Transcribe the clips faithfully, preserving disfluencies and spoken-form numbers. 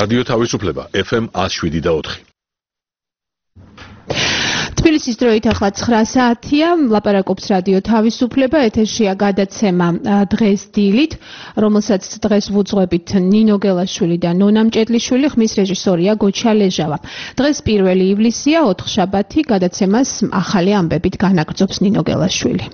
რადიო თავისუფლება F M one oh seven და four. თბილისის დროით ახლა ცხრა საათია, ლაპარაკობს რადიო თავისუფლება, ეთერშია გადაცემა დღეს დილით, რომელსაც დღეს ვუძღვებით ნინო გელაშვილი და ნონა მჭედლიშვილი, ხმის რეჟისორია გოჩა ლეჟავა. დღეს პირველი ივლისია, ოთხშაბათი, გადაცემას ახალი ამბებით განაგრძობს ნინო გელაშვილი.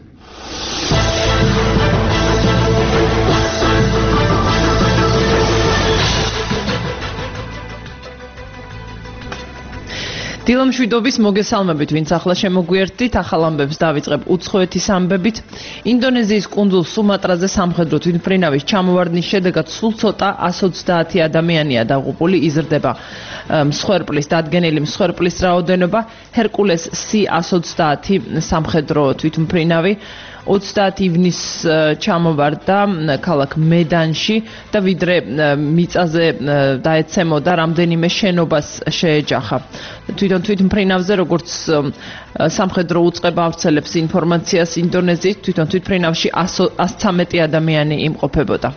დილამშვიდობის მოგესალმებით, ვინც ახლა შემოგვიერთდით, ახალ ამბებს დავიწყებ უცხოეთის ამბებით. ინდონეზიის კუნძულ სუმატრაზე სამხედრო თვითმფრინავის ჩამოვარდნის შედეგად სულ ცოტა one twenty ადამიანია დაღუპული, იზრდება მსხვერპლის დადგენილი მსხვერპლის რაოდენობა. ჰერკულეს C one twenty სამხედრო თვითმფრინავი ოცდაათი ივნის ჩამოვარდა ქალაქ მედანში და ვიდრე მიწაზე დაეცემოდა, რამდენიმე შენობას შეეჯახა. თვითონ თვითმფრინავზე, როგორც სამხედრო უწყება ავრცელებს ინფორმაციას ინდონეზიის, თვითონ თვითმფრინავში one thirteen ადამიანი იმყოფებოდა.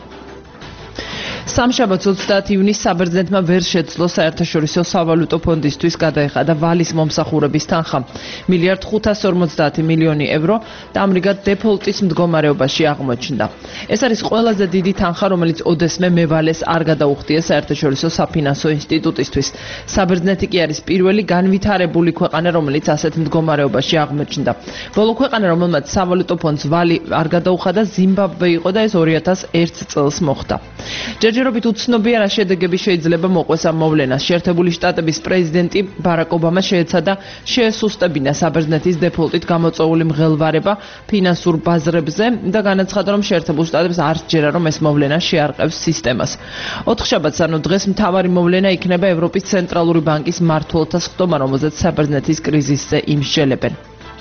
სამშაბათს ოცდაათი ივნის საბერძნეთმა ვერ შეძლო საერთაშორისო სავალუტო ფონდისთვის გადაეხადა ვალის მომსახურების თანხა მილიარდ ხუთას ორმოცდაათი მილიონი ევრო და ამრიგად დეფოლტის მდგომარეობაში აღმოჩნდა. ეს არის ყველაზე დიდი თანხა, რომელიც ოდესმე მევალეს არ გადაუხდია საერთაშორისო საფინანსო ინსტიტუტისთვის. საბერძნეთი კი არის პირველი განვითარებული ქვეყანა, რომელიც ასეთ მდგომარეობაში აღმოჩნდა. ბოლო ქვეყანა, რომელმაც სავალუტო ფონდს ვალი არ გადაუხადა, ზიმბაბვე იყო და ეს ორი ათას ერთ წელს მოხდა. ჯერჯერობით უცნობია რა შედეგები შეიძლება მოყვეს ამ მოვლენას. შეერთებული შტატების პრეზიდენტი ბარაკ ობამა შეეცადა შეესუსტებინა საბერძნეთის დეფოლტით გამოწვეული მღელვარება ფინანსურ ბაზრებზე და განაცხადა, რომ შეერთებულ შტატებს არ სჯერა, რომ ეს მოვლენა შეარყევს სისტემას. ოთხშაბათს, ანუ დღეს მთავარი მოვლენა იქნება ევროპის ცენტრალური ბანკის მმართველთა სხდომა, რომელზეც საბერძნეთის კრიზისზე იმსჯელებენ.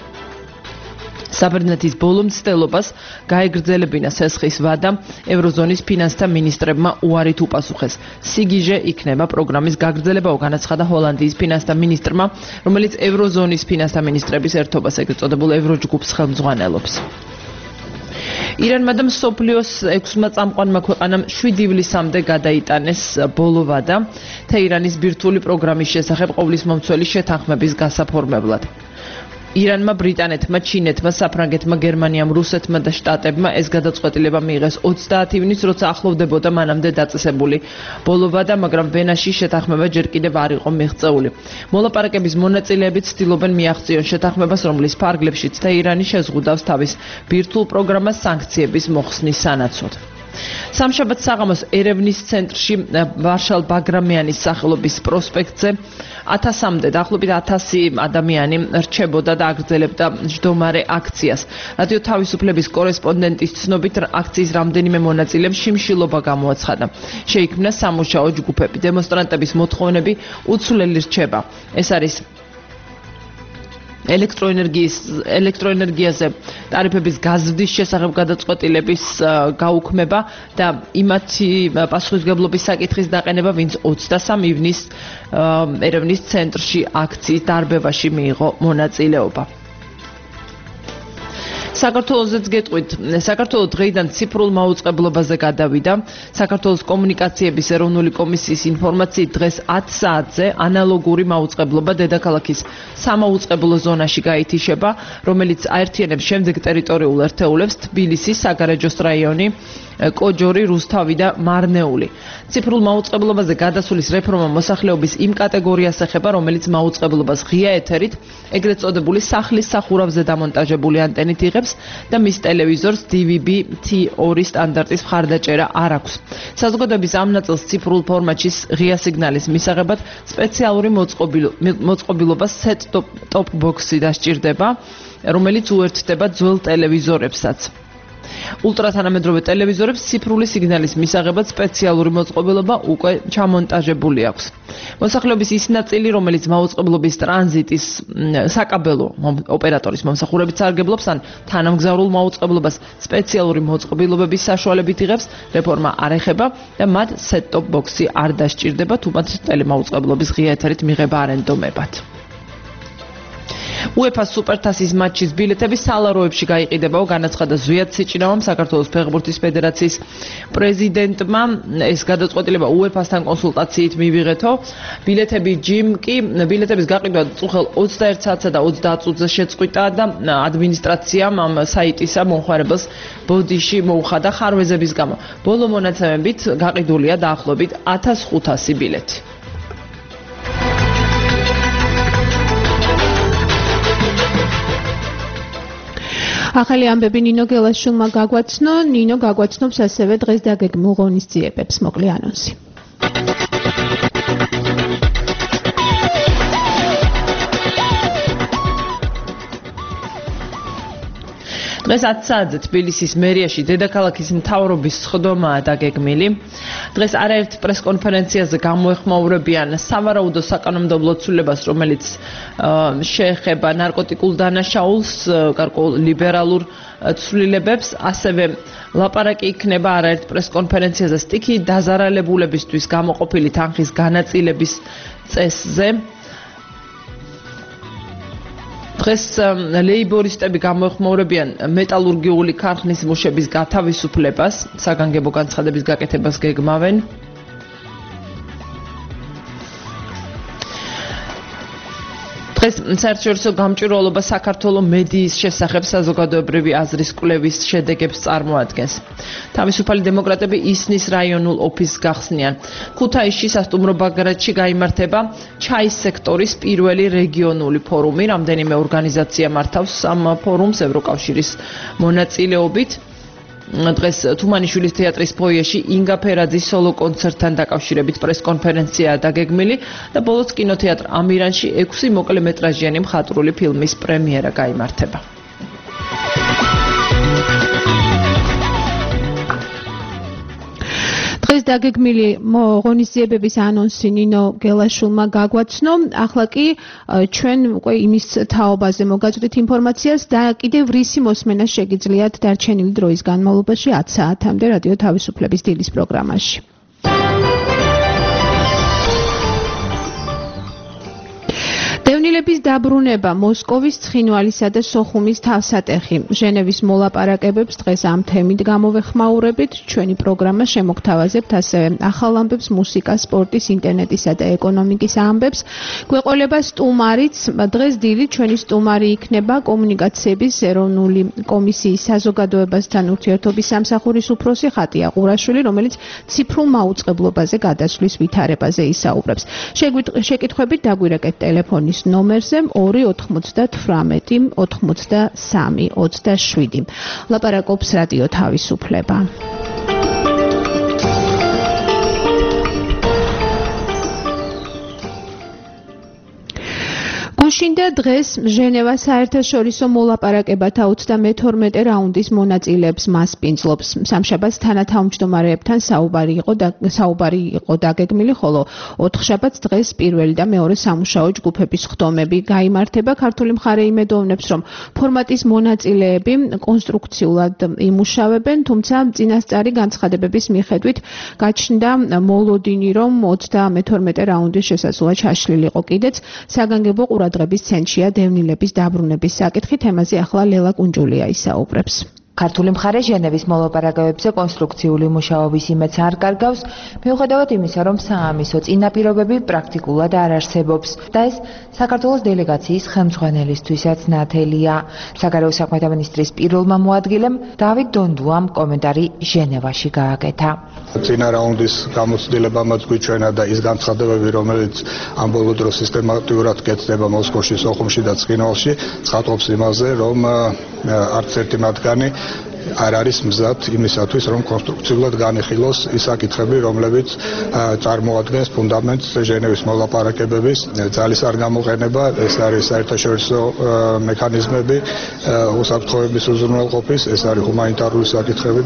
საბერძნეთის ბოლო მცდელობას გაეგრძელებინა სესხის ვადა ევროზონის ფინანსთა მინისტრებმა უარით უპასუხეს. სიგიჟე იქნება პროგრამის გაგრძელებაო, განაცხადა ჰოლანდიის ფინანსთა მინისტრმა, რომელიც ევროზონის ფინანსთა მინისტრების ერთობას, ეგრეთ წოდებულ ევროჯგუფს ხელმძღვანელობს. ირანმა და მსოფლიოს ექვსმა წამყვანმა ქვეყანამ შვიდი ივლისამდე გადაიტანეს ბოლო ვადა თეირანის ბირთვული პროგრამის შესახებ ყოვლის მომცველი შეთანხმების გასაფორმებლად. ირანმა, ბრიტანეთმა, ჩინეთმა, საფრანგეთმა, გერმანიამ, რუსეთმა და შტატებმა ეს გადაწყვეტილება მიიღეს ოცდაათი ივნის, როცა ახლოვდებოდა მანამდე დაწესებული ბოლო ვადა, მაგრამ ვენაში შეთანხმება ჯერ კიდევ არ იყო მიღწეული. მოლაპარაკების მონაწილეები ცდილობენ მიაღწიონ შეთანხმებას, რომლის ფარგლებშიც თეირანი შეზღუდავს თავის ბირთვულ პროგრამას სანქციების მოხსნის სანაცვლოდ. სამშაბათს საღამოს ერევნის ცენტრში ვარშალ ბაგრამიანის სახელობის პროსპექტზე ათასამდე, დაახლოებით ათასი ადამიანი რჩებოდა და აგრძელებდა მჯდომარე აქციას. რადიო თავისუფლების კორესპონდენტის ცნობით, აქციის რამდენიმე მონაწილემ შიმშილობა გამოაცხადა. შეიქმნა სამუშაო ჯგუფები. დემონსტრანტების მოთხოვნები უცვლელი რჩება. ეს არის ელექტროენერგიის ელექტროენერგიაზე ტარიფების გაზრდის შესახებ გადაწყვეტილების გაუქმება და იმათი პასუხისმგებლობის საკითხის დაყენება, ვინც ოცდასამი ივნის ერევნის ცენტრში აქციის დარბევაში მიიღო მონაწილეობა. საქართველოსაც გეტყვით, საქართველო დღეიდან ციფრულ მაუწყებლობაზე გადავიდა. საქართველოს კომუნიკაციების ეროვნული კომისიის ინფორმაციით, დღეს ათი საათზე ანალოგური მაუწყებლობა დედაქალაქის სამაუწყებლო ზონაში გაითიშება, რომელიც აერთიანებს შემდეგ ტერიტორიულ ერთეულებს თბილისი, საგარეჯოს რაიონი, კოჯორი, რუსთავი და მარნეული. ციფრულ მაუწყებლობაზე გადასulis რეფორმა მოსახლეობის იმ კატეგორიას ეხება, რომელიც მაუწყებლობას ღია ეთერით, ეგრეთ წოდებული სახლის სახურავზე დამონტაჟებული ანტენით იღებს და მის ტელევიზორს D V B T two სტანდარტის მხარდაჭერა არ აქვს. საზოგადოების ამ ნაწილს ციფრულ ფორმატში ღია სიგნალის მისაღებად სპეციალური მოწყობილობა set-top box-ი დასჭირდება, რომელიც უერთდება ძველ ტელევიზორებსაც. ულტრათანამედროვე ტელევიზორებს ციფრული სიგნალის მისაღებად სპეციალური მოწყობილობა უკვე ჩამონტაჟებული აქვს. მოსახლეობის ის ნაწილი, რომელიც მაუწყებლობის ტრანზიტის საკაბელო ოპერატორის მომსახურებით სარგებლობს ან თანამგზავრულ მაუწყებლობას სპეციალური მოწყობილობების საშუალებით იღებს, რეფორმა არ ეხება და მათ set-top box-ი არ დასჭირდება, თუ მათ ტელემაუწყებლობის ღია ეთერით მიღება არ ენდომებათ. UEFA სუპერთასის მატჩის ბილეთები სალაროებში გაიყიდებაო, განაცხადა ზვიად სიჭინავამ საქართველოს ფეხბურთის ფედერაციის პრეზიდენტმა. ეს გადაწყვეტილება UEFA-სთან კონსულტაციით მივიღეთო. ბილეთები ჯიმ კი ბილეთების გაყიდვა წუხელ ოცდაერთ საათსა და ოცდაათ წუთზე შეწყვიტა და ადმინისტრაციამ ამ საიტისა მომხმარებელს ბოდიში მოუხადა ხარვეზების გამო. ბოლო მონაცემებით გაყიდულია დაახლოებით ათას ხუთასი ბილეთი. ახალი ამბები ნინო გელაშვილმა გაგვაცნო. ნინო გაგვაცნობს ასევე დღეს დაგეგმილ ღონისძიებებს. მოკლე ანონსი. დღეს ათ საათზე თბილისის მერიაში დედაქალაქის მთავრობის სხდომაა დაგეგმილი. დღეს არაერთ პრესკონფერენციაზე გამოეხმაურებიან სავარაუდო საკანონმდებლო ცვლილებას, რომელიც შეეხება ნარკოტიკულ დანაშაულს, გარკვეულ ლიბერალურ ცვლილებებს, ასევე ლაპარაკი იქნება არაერთ პრესკონფერენციაზე სტიქი დაზარალებულებისთვის გამოყოფილი თანხის განაწილების წესზე. დღეს ლეიბორისტები გამოეხმაურებიან მეტალურგიული ქარხნის მუშების გათავისუფლებას, საგანგებო განცხადების გაკეთებას გეგმავენ. დღეს საერთაშორისო გამჭვირვალობა საქართველოს მედიის შესახებ საზოგადოებრივი აზრის კვლევის შედეგებს წარმოადგენს. თავისუფალი დემოკრატები ისნის რაიონულ ოფისს გახსნიან. ქუთაისში სასტუმრო ბაგრატში გაიმართება ჩაის სექტორის პირველი რეგიონული ფორუმი. რამდენიმე ორგანიზაცია მართავს ამ ფორუმს ევროკავშირის მონაწილეობით. დღეს თუმანიშვილის თეატრის ფოიეში ინგა ფერაძის სოლო კონცერტთან დაკავშირებით პრესკონფერენციაა დაგეგმილი და ბოლოს კინოთეატრ ამირანში ექვსი მოკლემეტრაჟიანი მხატვრული ფილმის პრემიერა გაიმართება. დღეს დაგეგმილი ღონისძიებების ანონსი ნინო გელაშვილმა გაგვაცნო. ახლა კი ჩვენ უკვე იმის თაობაზე მოგაწვდით ინფორმაციას და კიდევ რისი მოსმენა შეგიძლიათ დარჩენილი დროის განმავლობაში ათ საათამდე რადიო თავისუფლების დილის პროგრამაში. დევნილების დაბრუნება, მოსკოვის, ცხინვალისა და სოხუმის თავსატეხი. ჟენევის მოლაპარაკებებს დღეს ამ თემით გამოვეხმაურებით. ჩვენი პროგრამა შემოგთავაზებთ ასევე ახალ ამბებს, მუსიკას, სპორტის, ინტერნეტისა და ეკონომიკის ამბებს. გვეყოლება სტუმარიც. დღეს დილით ჩვენი სტუმარი იქნება კომუნიკაციების ეროვნული კომისიის საზოგადოებასთან ურთიერთობის სამსახურის უფროსი ხატია ყურაშვილი, რომელიც ციფრულ მაუწყებლობაზე გადასვლის ვითარებაზე ისაუბრებს. შეკითხვებით დაგვირეკეთ ტელეფონის ნომერზე ორი ოთხმოცდათვრამეტი ოთხმოცდასამი ოცდაშვიდი. ლაპარაკობს რადიო თავისუფლება. გუშინდა დღეს ჟენევა საერთაშორისო მოლაპარაკებათა ოცდამეთორმეტე რაუნდის მონაწილეებს მასპინძლობს. სამშაბათს თანათავმჯდომარეებთან საუბარი იყო და საუბარი იყო დაგეგმილი, ხოლო ოთხშაბათს დღეს პირველი და მეორე სამუშაო ჯგუფების ხდომები გაიმართება. ქართული მხარე იმედოვნებს, რომ ფორმატის მონაწილეები კონსტრუქციულად იმუშავებენ, თუმცა წინასწარი განცხადებების მიხედვით გაჩნდა მოლოდინი, რომ ოცდამეთორმეტე რაუნდის შესაძლოა ჩაშლილიყო კიდეც. საგანგებო ყურადღების ცენტრია დევნილების დაბრუნების საკითხი. თემაზე ახლა ლელა კუნჯულია ისაუბრებს. ქართული მხარე ჟენევის მოლაპარაკებებზე კონსტრუქციული მუშაობის იმედს არ კარგავს, მიუხედავად იმისა, რომ საამისო წინაპირობები პრაქტიკულად არ არსებობს და ეს საქართველოს დელეგაციის ხელმძღვანელისთვისაც ნათელია. საგარეო საქმეთა მინისტრის პირველმა მოადგილემ დავით დონდუამ კომენტარი ჟენევაში გააკეთა. წინა რაუნდის გამოცდილებამაც გვიჩვენა და ის განცხადებები, რომელიც ამ ბოლო დროს სისტემატურად კეთდება მოსკოვში, სოხუმში და ცხინვალში, ცხადყოფს იმაზე, რომ არც ერთი მათგანი არ არის მზად იმისათვის, რომ კონსტრუქციულად განეხილოს ის საკითხები, რომლებიც წარმოადგენს ფუნდამენტს ჟენევის მოლაპარაკებების ძალის არ გამოყენება, ეს არის საერთაშორისო მექანიზმები, უსაფრთხოების უზრუნველყოფის, ეს არის ჰუმანიტარული საკითხები.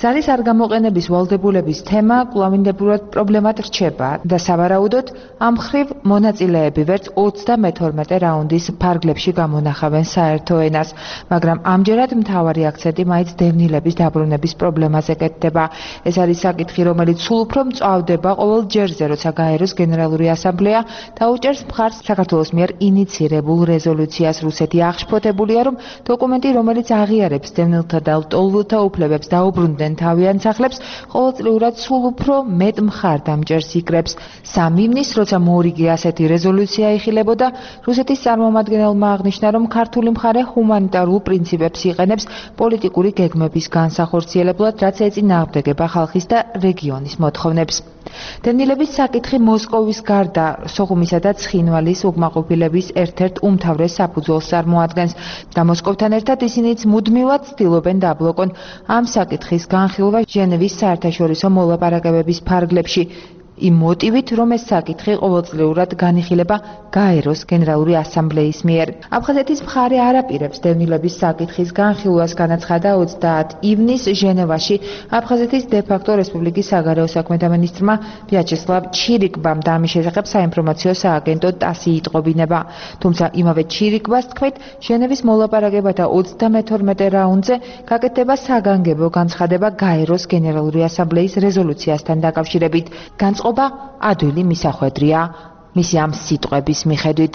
ძალის არ გამოყენების ვალდებულების თემა კვლავინდებურად პრობლემად რჩება და სავარაუდოდ ამ მხრივ მონაწილეები ვერც ოცდამეთორმეტე რაუნდის ფარგლებში გამონახავენ საერთო ენას, მაგრამ ამჯერად მთავარი აქცენტი მაინც დევნილების დაბრუნების პრობლემაზე კეთდება. ეს არის საკითხი, რომელიც სულ უფრო მწვავდება ყოველ ჯერზე, როცა გაეროს გენერალური ასამბლეა დაუჭერს მხარს საქართველოს მიერ ინიცირებულ რეზოლუციას. რუსეთი აღშფოთებულია, რომ დოკუმენტი, რომელიც აღიარებს დევნილთა და ლტოლვილთა უფლებებს დაუბრუნდნენ თავიანთ სახლებს, ყოველწლიურად სულ უფრო მეტ მხარდამჭერს იკრებს. სამ ივნის, როცა მორიგი ასეთი რეზოლუცია იხილებოდა, რუსეთის წარმომადგენელმა აღნიშნა, რომ ქართული მხარე ჰუმანიტარულ პრინციპებს იყენებს პოლიტიკური გეგმების განსახორციელებლად, რაც ეწინააღმდეგება ხალხის და რეგიონის მოთხოვნებს. დევნილების საკითხი მოსკოვის გარდა სოხუმისა და ცხინვალის უკმაყოფილების ერთ-ერთ უმთავრეს საფუძველს წარმოადგენს და მოსკოვთან ერთად ისინიც მუდმივად ცდილობენ დაბლოკონ ამ საკითხის განხილვა ჟენევის საერთაშორისო მოლაპარაკებების ფარგლებში. იმ მოტივით, რომ ეს საკითხი ყოველწლიურად განიხილება გაეროს გენერალური ასამბლეის მიერ. აფხაზეთის მხარე არ აპირებს დევნილების საკითხის განხილვას, განაცხადა ოცდაათი ივნის ჟენევაში აფხაზეთის დე-ფაქტო რესპუბლიკის საგარეო საქმეთა მინისტრმა ვიაჩესლავ ჩირიკბამ და ამის შესახებ საინფორმაციო სააგენტო ტასი იტყობინება. თუმცა იმავე ჩირიკბას თქმით, ჟენევის მოლაპარაკებათა ოცდამეთორმეტე რაუნდზე გაკეთდება საგანგებო განცხადება გაეროს გენერალური ასამბლეის რეზოლუციასთან დაკავშირებით. განწყობა ადვილი მისახვედრია მისი ამ სიტყვების მიხედვით.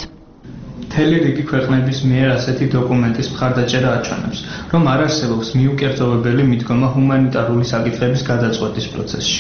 მთელი რიგი ქვეყნების მიერ ასეთი დოკუმენტის მხარდაჭერა აჩვენებს, რომ არ არსებობს მიუკერძოვებელი მიდგომა ჰუმანიტარული საკითხების გადაწყვეტის პროცესში.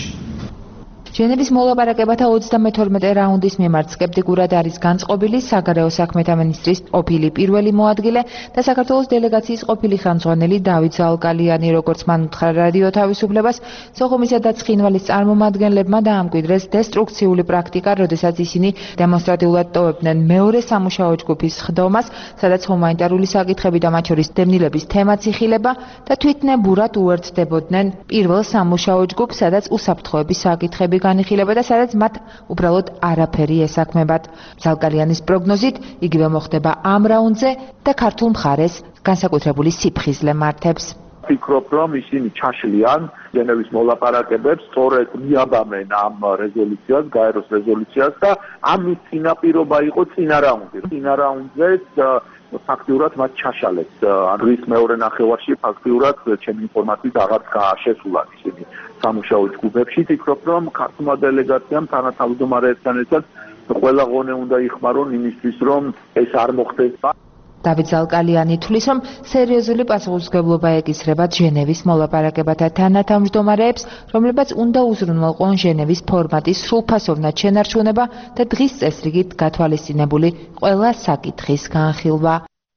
ჟენევის მოლაპარაკებათა ოცდამეთორმეტე რაუნდის მიმართ სკეპტიკურად არის განწყობილი საგარეო საქმეთა მინისტრის ყოფილი პირველი მოადგილე და საქართველოს დელეგაციის ყოფილი ხელმძღვანელი დავით ზალკალიანი, როგორც მან უთხრა რადიო თავისუფლებას, სოხუმისა და ცხინვალის წარმომადგენლებმა დაამკვიდრეს დესტრუქციული პრაქტიკა, როდესაც ისინი დემონსტრატიულად ტოვებდნენ მეორე სამუშაო ჯგუფის ხდომას, სადაც ჰუმანიტარული საკითხები და მათ შორის დევნილების თემაც იხილება და თვითნებურად უერთდებოდნენ პირველ სამუშაო ჯგუფს, სადაც უსაფრთხოების საკითხები განიხილება და სადაც მათ უბრალოდ არაფერი ესაქმებათ. ზალკალიანის პროგნოზით იგივე მოხდება ამ რაუნდზე და ქართულ მხარეს განსაკუთრებული სიფხიზლე მართებს. ვფიქრობ, რომ ისინი ჩაშლიან ჟენევის მოლაპარაკებებს, სწორედ მიაბამენ ამ რეზოლუციას, გაეროს რეზოლუციას და ამის წინაპირობა იყო წინა რაუნდი. წინა რაუნდზეც ფაქტიურად მათ ჩაშალეს. რის მეორე ნახევარში ფაქტიურად ჩემი ინფორმაციით აღარ შეესულან ისინი სამუშაო ჯგუფებში. ვფიქრობ, რომ ქართულმა დელეგაციამ თანათავმჯდომარეებთან ერთად ყველა ღონე უნდა იხმარონ იმისთვის, რომ ეს არ მოხდეს. დავით ზალკალიანი თვლის, რომ სერიოზული პასუხისმგებლობა ეკისრებათ ჟენევის მოლაპარაკებათა თანათავმჯდომარეებს, რომლებიც უნდა უზრუნველყონ ჟენევის ფორმატის სრულფასოვნად შენარჩუნება და დღის წესრიგით გათვალისწინებული ყველა საკითხის განხილვა.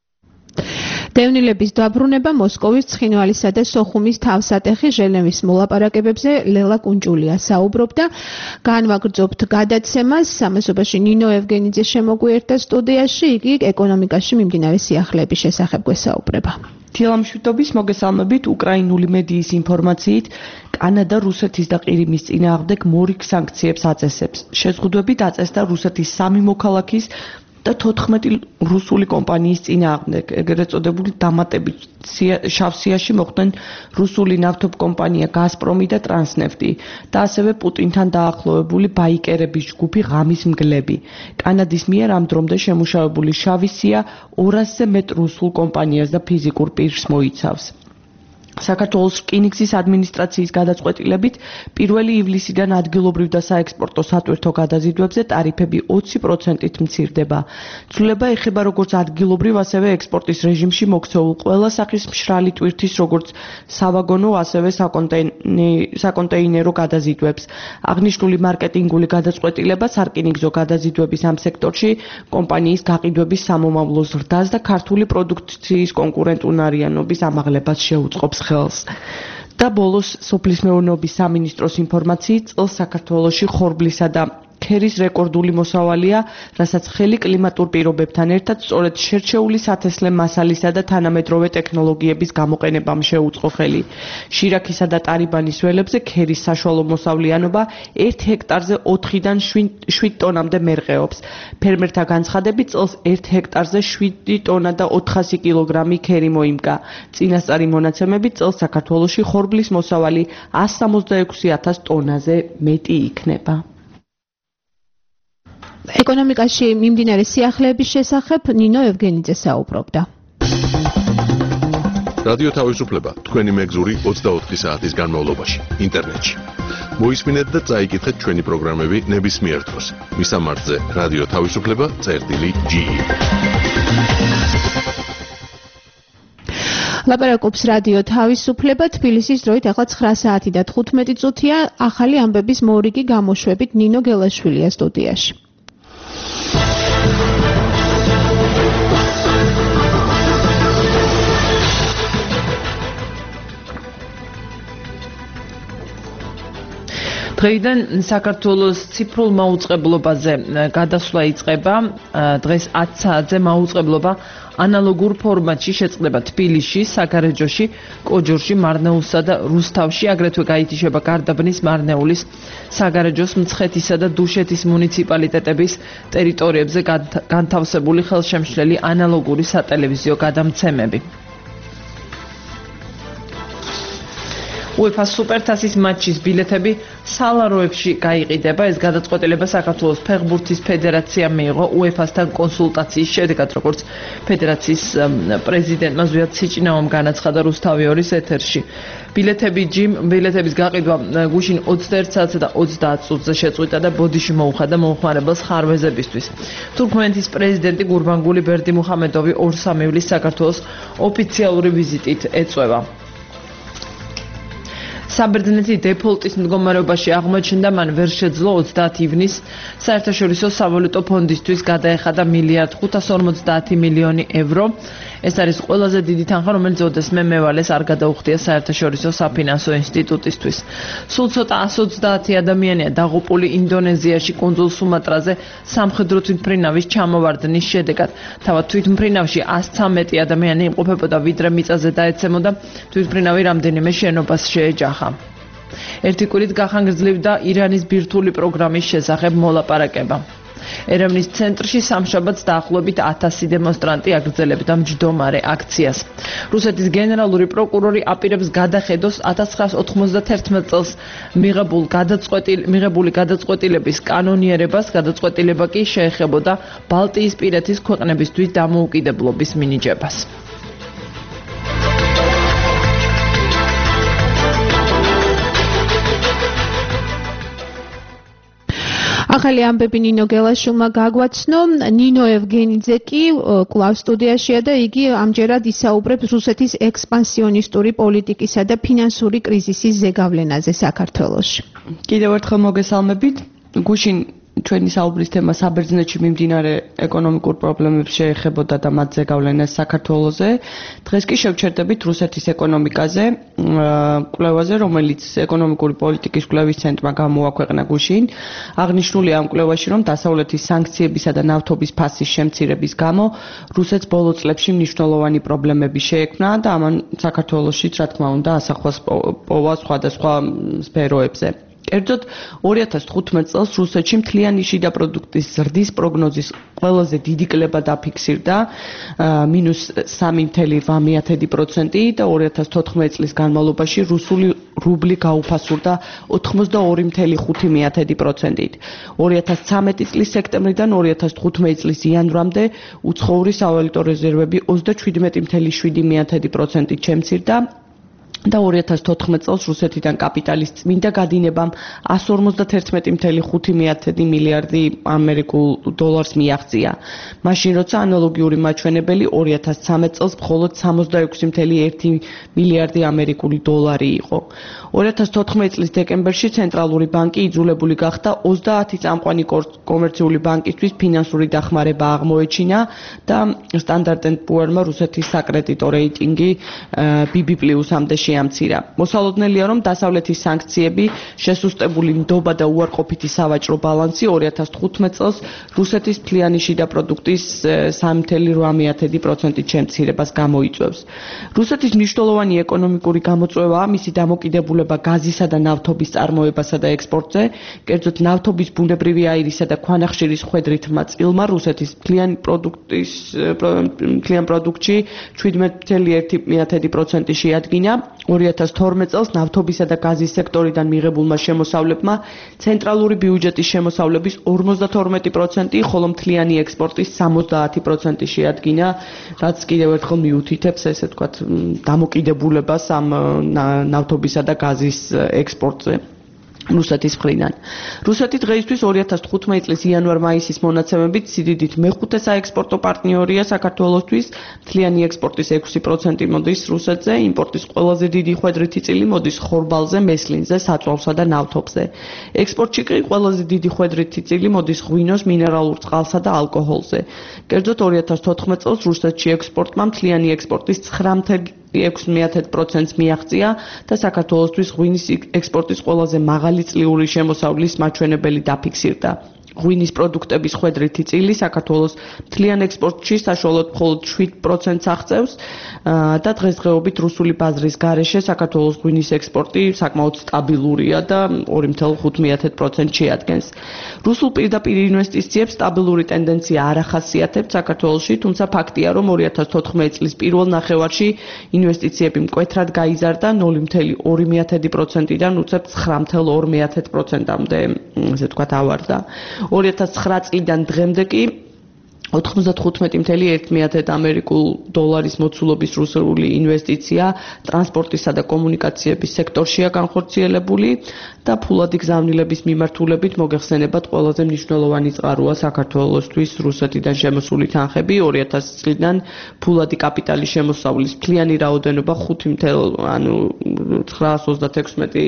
დევნილების დაბრუნება მოსკოვის, ცხინვალისა და სოხუმის თავსატეხი ჟენევის მოლაპარაკებებზე ლელა კუნჭულია საუბრობდა. განვაგრძობთ გადაცემას. სამასობაში ნინო ევგენიძე შემოგვიერთდა სტუდიაში, იგი ეკონომიკაში მიმდინარე სიახლეების შესახებ გვესაუბრება. თილამშვიდობის მოგესალმებით. უკრაინული მედიის ინფორმაციით, კანადა რუსეთის და ყირიმის წინააღმდეგ მორიგ სანქციებს აწესებს. შეზღუდვები დაწესდა რუსეთის სამი მოქალაქის და თოთხმეტი რუსული კომპანიის წინააღმდეგ. ეგრეთ წოდებული დამატებით შავსიაში მოხვდნენ რუსული ნავთობკომპანია გაზპრომი და ტრანსნეფტი და ასევე პუტინთან დაახლოებული ბაიკერების ჯგუფი ღამის მგლები. კანადის მიერ ამ დრომდე შემუშავებული შავი სია ორასზე მეტ რუსულ კომპანიას და ფიზიკურ პირს მოიცავს. საქართველოს რკინიგზის ადმინისტრაციის გადაწყვეტილებით პირველი ივლისიდან ადგილობრივ და საექსპორტო სატვირთო გადაზიდვებზე ტარიფები ოცი პროცენტით მცირდება. ცვლილება ეხება როგორც ადგილობრივ, ასევე ექსპორტის რეჟიმში მოქცეულ ყველა სახის მშრალი ტვირთის, როგორც სავაგონო, ასევე საკონტეინერო გადაზიდვებს. აღნიშნული მარკეტინგული გადაწყვეტილება სარკინიგზო გადაზიდვების ამ სექტორში კომპანიის გაყიდვების სამომავლო ზრდას და ქართული პროდუქციის კონკურენტუნარიანობის ამაღლებას შეუწყობს ხელს. და ბოლოს სოფლის მეურნეობის სამინისტროს ინფორმაციით, წელს საქართველოში ხორბლისა და ქერის რეკორდული მოსავალია, რასაც ხელი კლიმატურ პირობებთან ერთად სწორედ შერჩეული სათესლე მასალისა და თანამედროვე ტექნოლოგიების გამოყენებამ შეუწყო ხელი. შირაქისა და ტარიბანის ველებზე ქერის საშუალო მოსავლიანობა ერთ ჰექტარზე ოთხიდან შვიდ ტონამდე მერყეობს. ფერმერთა განცხადებით წელს ერთ ჰექტარზე შვიდი ტონა და ოთხასი კილოგრამი ქერი მოიმკა. წინასწარი მონაცემებით წელს საქართველოში ხორბლის მოსავალი ას სამოცდაექვსი ათას ტონაზე მეტი იქნება. ეკონომიკაში მიმდინარე სიახლეების შესახებ ნინო ევგენიძე საუბრობდა. რადიო თავისუფლება თქვენი მეგზური ოცდაოთხი საათის განმავლობაში ინტერნეტში. მოისმინეთ და წაიკითხეთ ჩვენი პროგრამები ნებისმიერ დროს. მისამართზე რადიო თავისუფლება წერტილი ჯი. ლაპარაკობს რადიო თავისუფლება. თბილისის დროით ახლა ცხრა საათი და თხუთმეტი წუთია. ახალი ამბების მორიგი გამოშვებით ნინო გელაშვილია სტუდიაში. დღეიდან საქართველოს ციფრულ მაუწყებლობაზე გადასვლა იწყება. დღეს ათ საათზე მაუწყებლობა ანალოგურ ფორმატში შეწყდება თბილისში, საგარეჯოში, კოჯორში, მარნეულსა და რუსთავში, აგრეთვე გაითიშება გარდაბნის, მარნეულის, საგარეჯოს, მცხეთისა და დუშეთის მუნიციპალიტეტების ტერიტორიებზე განთავსებული ხელშემშლელი ანალოგური სატელევიზიო გადამცემები. უეფა-ს სუპერთასის მატჩის ბილეთები სალაროებში გაიყიდება. ეს გადაწყვეტილება საქართველოს ფეხბურთის ფედერაციამ მიიღო უეფა-სთან კონსულტაციის შედეგად, როგორც ფედერაციის პრეზიდენტმა ზვიად სიჭინაომ განაცხადა რუსთავი ორის ეთერში. ბილეთები ჯიმ ბილეთების გაყიდვა გუშინ ოცდაერთ საათსა და ოცდაათ წუთზე შეწყვიტა და ბოდიში მოუხადა მომხმარებელს ხარვეზებისთვის. თურქმენეთის პრეზიდენტი გურბანგული ბერდიმუხამედოვი ორ სამი ივლისს საქართველოს ოფიციალური ვიზიტით ეწვევა. საბერძნეთი დეფოლტის მდგომარეობაში აღმოჩნდა, მან ვერ შეძლო ოცდაათ ივნისს საერთაშორისო სავალუტო ფონდისთვის გადაეხადა მილიარდ ხუთას ორმოცდაათი მილიონი ევრო. ეს არის ყველაზე დიდი თანხა, რომელიც ოდესმე მევალეს არ გადაუხდია საერთაშორისო საფინანსო ინსტიტუტისთვის. სულ ცოტა ას ოცდაათი ადამიანია დაღუპული ინდონეზიაში კუნძულ სუმატრაზე სამხედრო თვითმფრინავის ჩამოვარდნის შედეგად. თავად თვითმფრინავში ას ცამეტი ადამიანი იმყოფებოდა, ვიდრე მიწაზე დაეცემოდა. თვითმფრინავი რამდენიმე შენობას შეეჯახა. ერთი კვირით გახანგრძლივდა ირანის ბირთვული პროგრამის შესახებ მოლაპარაკება. ერევნის ცენტრში სამშაბათს დაახლოებით ათასი დემონსტრანტი აგრძელებდა მჯდომარე აქციას. რუსეთის გენერალური პროკურორი აპირებს გადახედოს ათას ცხრაას ოთხმოცდათერთმეტ წელს მიღებულ გადაწყვეტილ მიღებული გადაწყვეტილების კანონიერებას. გადაწყვეტილება კი შეეხებოდა ბალტიისპირეთის ქვეყნებისთვის დამოუკიდებლობის მინიჭებას. ახალი ამბები ნინო გელაშვილმა გაგვაცნო. ნინო ევგენიძე კი კლავ სტუდიაშია და იგი ამჯერად ისაუბრებს რუსეთის ექსპანსიონისტური პოლიტიკისა და ფინანსური კრიზისის ზეგავლენაზე საქართველოში. კიდევ ერთხელ მოგესალმებით. გუშინ ჩვენი საუბრის თემა საბერძნეთში მიმდინარე ეკონომიკურ პრობლემებს შეეხებოდა და მათ ზეგავლენას საქართველოზე. დღეს კი შევჩერდებით რუსეთის ეკონომიკაზე, კვლევაზე, რომელიც ეკონომიკური პოლიტიკის კვლევის ცენტრმა გამოაქვეყნა გუშინ. აღნიშნულია ამ კვლევაში, რომ დასავლეთის სანქციებისა და ნავთობის ფასის შემცირების გამო რუსეთს ბოლო წლებში მნიშვნელოვანი პრობლემები შეექმნა და ამან საქართველოშიც, რა თქმა უნდა, ასახვას პოვა სხვადასხვა სფეროებზე. კერძოდ ორი ათას თხუთმეტ წელს რუსეთში მთლიანი შიდა პროდუქტის ზრდის პროგნოზის ყველაზე დიდი კლება დაფიქსირდა მინუს სამი ცხრა პროცენტი და ორი ათას თოთხმეტ წლის განმავლობაში რუსული რუბლი გაუფასურდა ოთხმოცდაორი ცხრა პროცენტით. ორი ათას ცხრამეტი წლის სექტემბრიდან ორი ათას თხუთმეტი წლის იანვრამდე უცხოური სავალუტო რეზერვები ოცდაშვიდმეტი ცხრა პროცენტით შემცირდა. და ორი ათას თოთხმეტ წელს რუსეთიდან კაპიტალის წმინდა გადინებამ ას ორმოცდაერთმეტი ცხრა მილიარდი ამერიკულ დოლარს მიაღწია. მაშინ როცა ანალოგიური მაჩვენებელი ორი ათას ცხრამეტ წელს მხოლოდ სამოცდაექვსი ცხრა ერთი მილიარდი ამერიკული დოლარი იყო. ორი ათას თოთხმეტი წლის დეკემბერში ცენტრალური ბანკი იძულებული გახდა ოცდაათი წამყვანი კომერციული ბანკისთვის ფინანსური დახმარება აღმოეჩინა და სტანდარტ ენდ პუარმა რუსეთის საკრედიტო რეიტინგი ბი ბი პლუს-ამდე შეამცირა. მოსალოდნელია, რომ დასავლეთის სანქციები, შესუსტებული ნდობა და უარყოფითი სავაჭრო ბალანსი ორი ათას თხუთმეტ წელს რუსეთის მთლიანი შიდა პროდუქტის სამი ათეული ორი პროცენტით შემცირებას გამოიწვევს. რუსეთის მნიშვნელოვანი ეკონომიკური გამოწვევაა მისი დამოკიდებულება გაზისა და ნავთობის წარმოებასა და ექსპორტზე, კერძოდ ნავთობის ბუნებრივი აირისა და ქვანახშირის ხვედრითმა წილმა რუსეთის მთლიანი პროდუქტის მთლიან პროდუქტში შვიდმეტ ათეული ერთი პროცენტი შეადგინა. ორი ათას თორმეტ წელს ნავთობისა და გაზის სექტორიდან მიღებულმა შემოსავლებმა ცენტრალური ბიუჯეტის შემოსავლების ორმოცდათორმეტი პროცენტი, ხოლო მთლიანი ექსპორტის სამოცდაათი პროცენტი შეადგინა, რაც კიდევ ერთხელ მიუთითებს ესე ვთქვათ დამოკიდებულებას ამ ნავთობისა და გაზის ექსპორტზე. რუსეთის მხრიდან. რუსეთი დღეისთვის ორი ათას თხუთმეტ წლის იანვარ-მაისის მონაცემებით სიდიდით მეხუთე საექსპორტო პარტნიორია საქართველოსთვის, მთლიანი ექსპორტის ექვსი პროცენტი მოდის რუსეთზე, იმპორტის ყველაზე დიდი ხვედრითი წილი მოდის ხორბალზე, მესლინზე, საწვავსა და ნავთობზე. ექსპორტში კი ყველაზე დიდი ხვედრითი წილი მოდის ღვინოს, მინერალურ წყალსა და ალკოჰოლზე. კერძოდ ორი ათას თოთხმეტ წელს რუსეთში ექსპორტმა მთლიანი ექსპორტის ცხრა ექვსმეტ პროცენტს მიაღწია და საქართველოსთვის ღვინის ექსპორტის ყველაზე მაღალი წლიური შემოსავლის მაჩვენებელი დაფიქსირდა. ღვინის პროდუქტების ხვედრითი წილი საქართველოს მთლიან ექსპორტში საშუალოდ მხოლოდ შვიდ პროცენტს აღწევს და დღესდღეობით რუსული ბაზრის გარეშე საქართველოს ღვინის ექსპორტი საკმაოდ სტაბილურია და ორი ათეული ხუთმეტ პროცენტს შეადგენს. რუსულ პირდაპირ ინვესტიციებს სტაბილური ტენდენცია არ ახასიათებთ საქართველოში, თუმცა ფაქტია, რომ ორი ათას თოთხმეტ წლის პირველ ნახევარში ინვესტიციები მკვეთრად გაიზარდა ნული ათეული ორი პროცენტიდან უცებ ცხრა ათეული ორი პროცენტამდე, ესე ვთქვათ, ავარდა. ორი ათას ცხრა წლიდან დღემდე კი ოთხმოცდათხუთმეტი ათეული ერთი ამერიკულ დოლარის მოცულობის რუსული ინვესტიცია ტრანსპორტისა და კომუნიკაციების სექტორშია განხორციელებული და ფულადი გზავნილების მიმართულებით მოგეხსენებათ ყველაზე მნიშვნელოვანი წყაროა საქართველოსთვის რუსეთიდან შემოსული თანხები. ორი ათას წლიდან ფულადი კაპიტალის შემოსავლის მთლიანი რაოდენობა ხუთი ანუ ცხრაას ოცდაექვსმეტი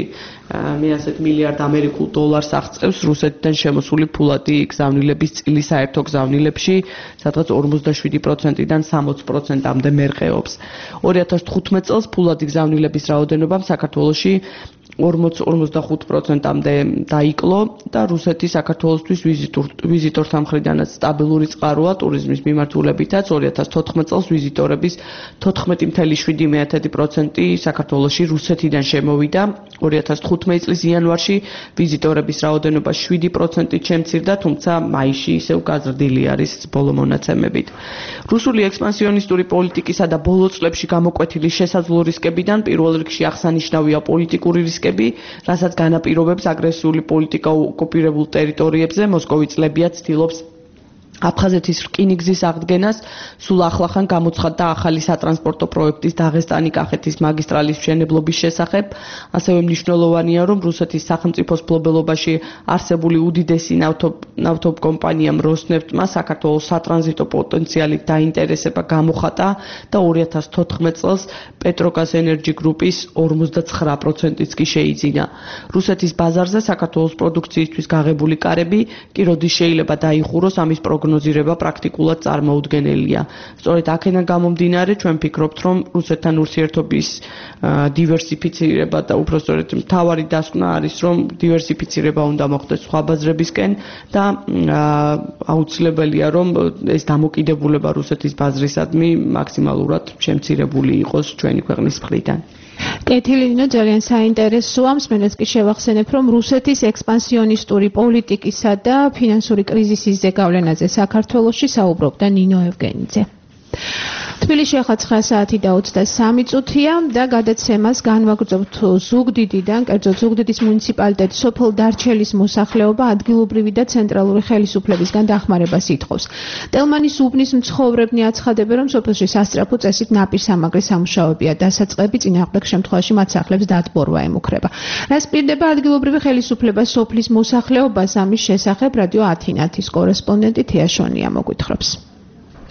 მილიარდ ამერიკულ დოლარს აღწევს რუსეთიდან შემოსული ფულადი გზავნილების წილის საერთო გზავნილებში, სადღაც ორმოცდაშვიდი პროცენტიდან სამოცი პროცენტამდე მერყეობს. ორი ათას თხუთმეტ წელს ფულადი გზავნილების რაოდენობამ საქართველოში ორმოცდახუთ პროცენტამდე დაიკლო და რუსეთი საქართველოსთვის ვიზიტორთა მხრიდანაც სტაბილური წყაროა ტურიზმის მიმართულებითაც. ორი ათას თოთხმეტ წელს ვიზიტორების თოთხმეტი ათეული შვიდი პროცენტი საქართველოში რუსეთიდან შემოვიდა. ორი ათას თხუთმეტ წლის იანვარში ვიზიტორების რაოდენობა შვიდი პროცენტით შემცირდა, თუმცა მაისში ისევ გაზრდილი არის ბოლო მონაცემებით. რუსული ექსპანსიონისტური პოლიტიკისა და ბოლო წლებში გამოკვეთილი შესაძლო რისკებიდან პირველ რიგში აღსანიშნავია პოლიტიკური რისკები, რასაც განაპირობებს აგრესიული პოლიტიკა ოკუპირებულ ტერიტორიებზე. მოსკოვი წლებია ცდილობს აფხაზეთის რკინიგზის აღდგენას, სულ ახლახან გამოცხადდა ახალი სატრანსპორტო პროექტის დაღესტანი-კახეთის მაგისტრალის მშენებლობის შესახებ. ასევე მნიშვნელოვანია, რომ რუსეთის სახელმწიფოს მფლობელობაში არსებული უდიდესი ნავთობ კომპანიამ როსნეფტმა საქართველოს სატრანზიტო პოტენციალით დაინტერესება გამოხატა და ორი ათას თოთხმეტ წელს პეტროგაზ ენერჯი გრუპის ორმოცდაცხრა პროცენტიც კი შეიძინა. რუსეთის ბაზარზე საქართველოს პროდუქციისთვის გაღებული კარები კი როდის შეიძლება დაიხუროს, ამის პროგნოზირება პრაქტიკულად წარმოუდგენელია. სწორედ აქედან გამომდინარე ჩვენ ვფიქრობთ, რომ რუსეთთან ურთიერთობის დივერსიფიცირება და უпростоრეთ მთავარი დასკვნა არის, რომ დივერსიფიცირება უნდა მოხდეს სხვა ბაზრებისკენ და აუცილებელია, რომ ეს დამოკიდებულება რუსეთის ბაზრისადმი მაქსიმალურად შემცირებული იყოს ჩვენი ქვეყნის მხრიდან. კეთილინო, ძალიან საინტერესოა. მსმენელს კი შევახსენებ, რომ რუსეთის ექსპანსიონისტური პოლიტიკისა და ფინანსური კრიზისის ზეგავლენაზე საქართველოში საუბრობდა ნინო ევგენიძე. თბილისში ახლა ცხრა საათი და ოცდასამი წუთია და გადაცემას განვაგრძობთ ზუგდიდიდან, კერძოდ ზუგდიდის მუნიციპალიტეტის სოფელ დარჩელის მოსახლეობა ადგილობრივი და ცენტრალური ხელისუფლებისგან დახმარებას ითხოვს. ტელმანის უბნის მცხოვრებნი აცხადებენ, რომ სოფელში სასწრაფო წესით ნაპირსამაგრის სამუშაოებია დასაწყები, წინააღმდეგ შემთხვევაში მათ სახლებს დატბორვა ემუქრება. რას პირდება ადგილობრივი ხელისუფლება სოფლის მოსახლეობას, ამის შესახებ რადიო ათინათის კორესპონდენტი თია შონია მოგვითხრობს.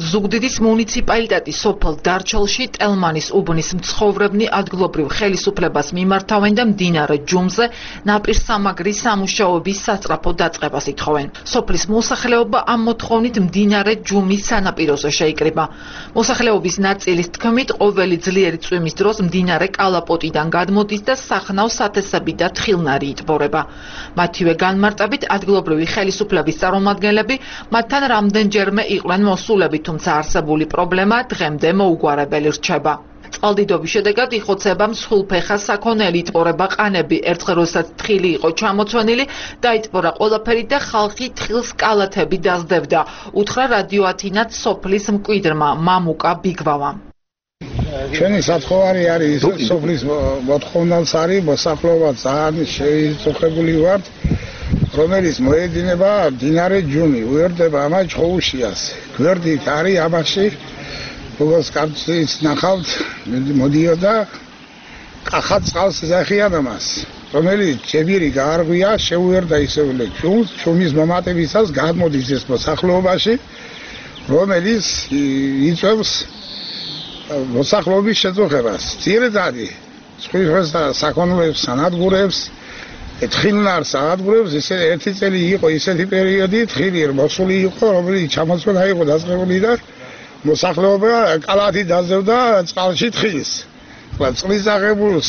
ზუგდიდის მუნიციპალიტეტის სოფელ დარჩელში ტელმანის უბნის მცხოვრებნი ადგილობრივ ხელისუფლებას მიმართავენ და მდინარე ჯუმზე ნაპირსამაგრის სამუშაოების სასწრაფო დაწყებას ითხოვენ. სოფლის მოსახლეობა ამ მოთხოვნით მდინარე ჯუმის სანაპიროზე შეიკრიბა. მოსახლეობის ნაწილის თქმით, ყოველი ძლიერი წვიმის დროს მდინარე კალაპოტიდან გადმოდის და სახნავ სათესები და თხილნარი იტბორება. მათივე განმარტებით ადგილობრივი ხელისუფლების წარმომადგენლები მათთან რამდენჯერმე იყვნენ მოსულები, თუმცა არსებული პრობლემა დღემდე მოუგვარებელი რჩება. წყალდიდობის შედეგად იხოცება მსხვილფეხა საქონელი, იტბორება ყანები, ერთხელ როდესაც თხილი იყო ჩამოცვენილი, დაიტბორა ყველაფერი და ხალხი თხილს კალათები დასდებდა, უთხრა რადიო ათინაც სოფლის მკვიდრმა მამუკა ბიგვავამ. ჩვენი სათხოვარი არის სოფლის მოთხოვნაც არის, მოსახლეობა ძალიან შეიწუხებული ვართ, რომელიც მოედინება მდინარე ჯუმი, უერთდება ამას ჭოუშიას. გვერდით არის ამაში, როგორც კარცის ნახავთ, მოდიოდა კახად წყალს ეზახიან ამას, რომელიც ჯებირი გაარღვია, შეუერთდა ისევ ჯუმს, ჯუმის მომატებისას გადმოდის ეს მოსახლეობაში, რომელიც იწვევს მოსახლეობის შეწუხებას. ძირითადი სხვის საქონლებს, სანადგურებს, თხილნარს აღადგურებს, ესე ერთი წელი იყო ისეთი პერიოდი, თხილი მოსული იყო, რომელიც ჩამოცვენა იყო დაწყებული და მოსახლეობა კალათი დაძევდა წყალში თხილს. წყლის აღებულს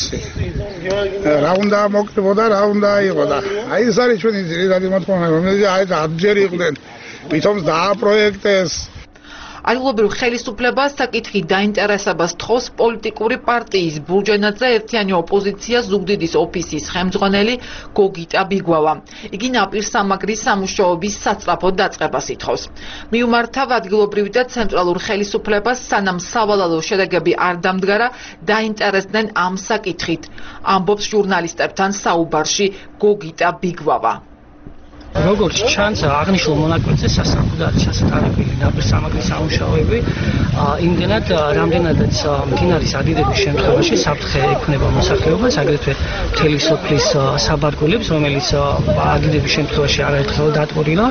რა უნდა მოკლებოდა, რა უნდა იყო და აი ეს არის ჩვენი ძირითადი მოთხოვნა, რომელიც აი ათჯერ იყვნენ, თვითონ დააპროექტეს. ადგილობრივ ხელისუფლებას საკითხი დაინტერესებას თხოვს პოლიტიკური პარტიის ბურჯენაძე ერთიანი ოპოზიცია ზუგდიდის ოფისის ხელმძღვანელი გოგიტა ბიგვავა. იგი ნაპირსამაგრის სამუშაოების სასწრაფო დაწყებას ითხოვს. მიუმართავ ადგილობრივ და ცენტრალურ ხელისუფლებას, სანამ სავალალო შედეგები არ დამდგარა, დაინტერესდნენ ამ საკითხით, ამბობს ჟურნალისტებთან საუბარში გოგიტა ბიგვავა. როგორც ჩანს, აღნიშნულ მონაკვეთზე სასწრაფოდ არის ასეთარებელი ნაპირსამაგრის სამუშაოები. იმდენად, რამდენადაც მდინარის ადიდების შემთხვევაში საფრთხე ექმნება მოსახლეობას, აგრეთვე მთელი სოფლის საბარგულებს, რომელიც ადიდების შემთხვევაში არაერთხელ დატბორილა.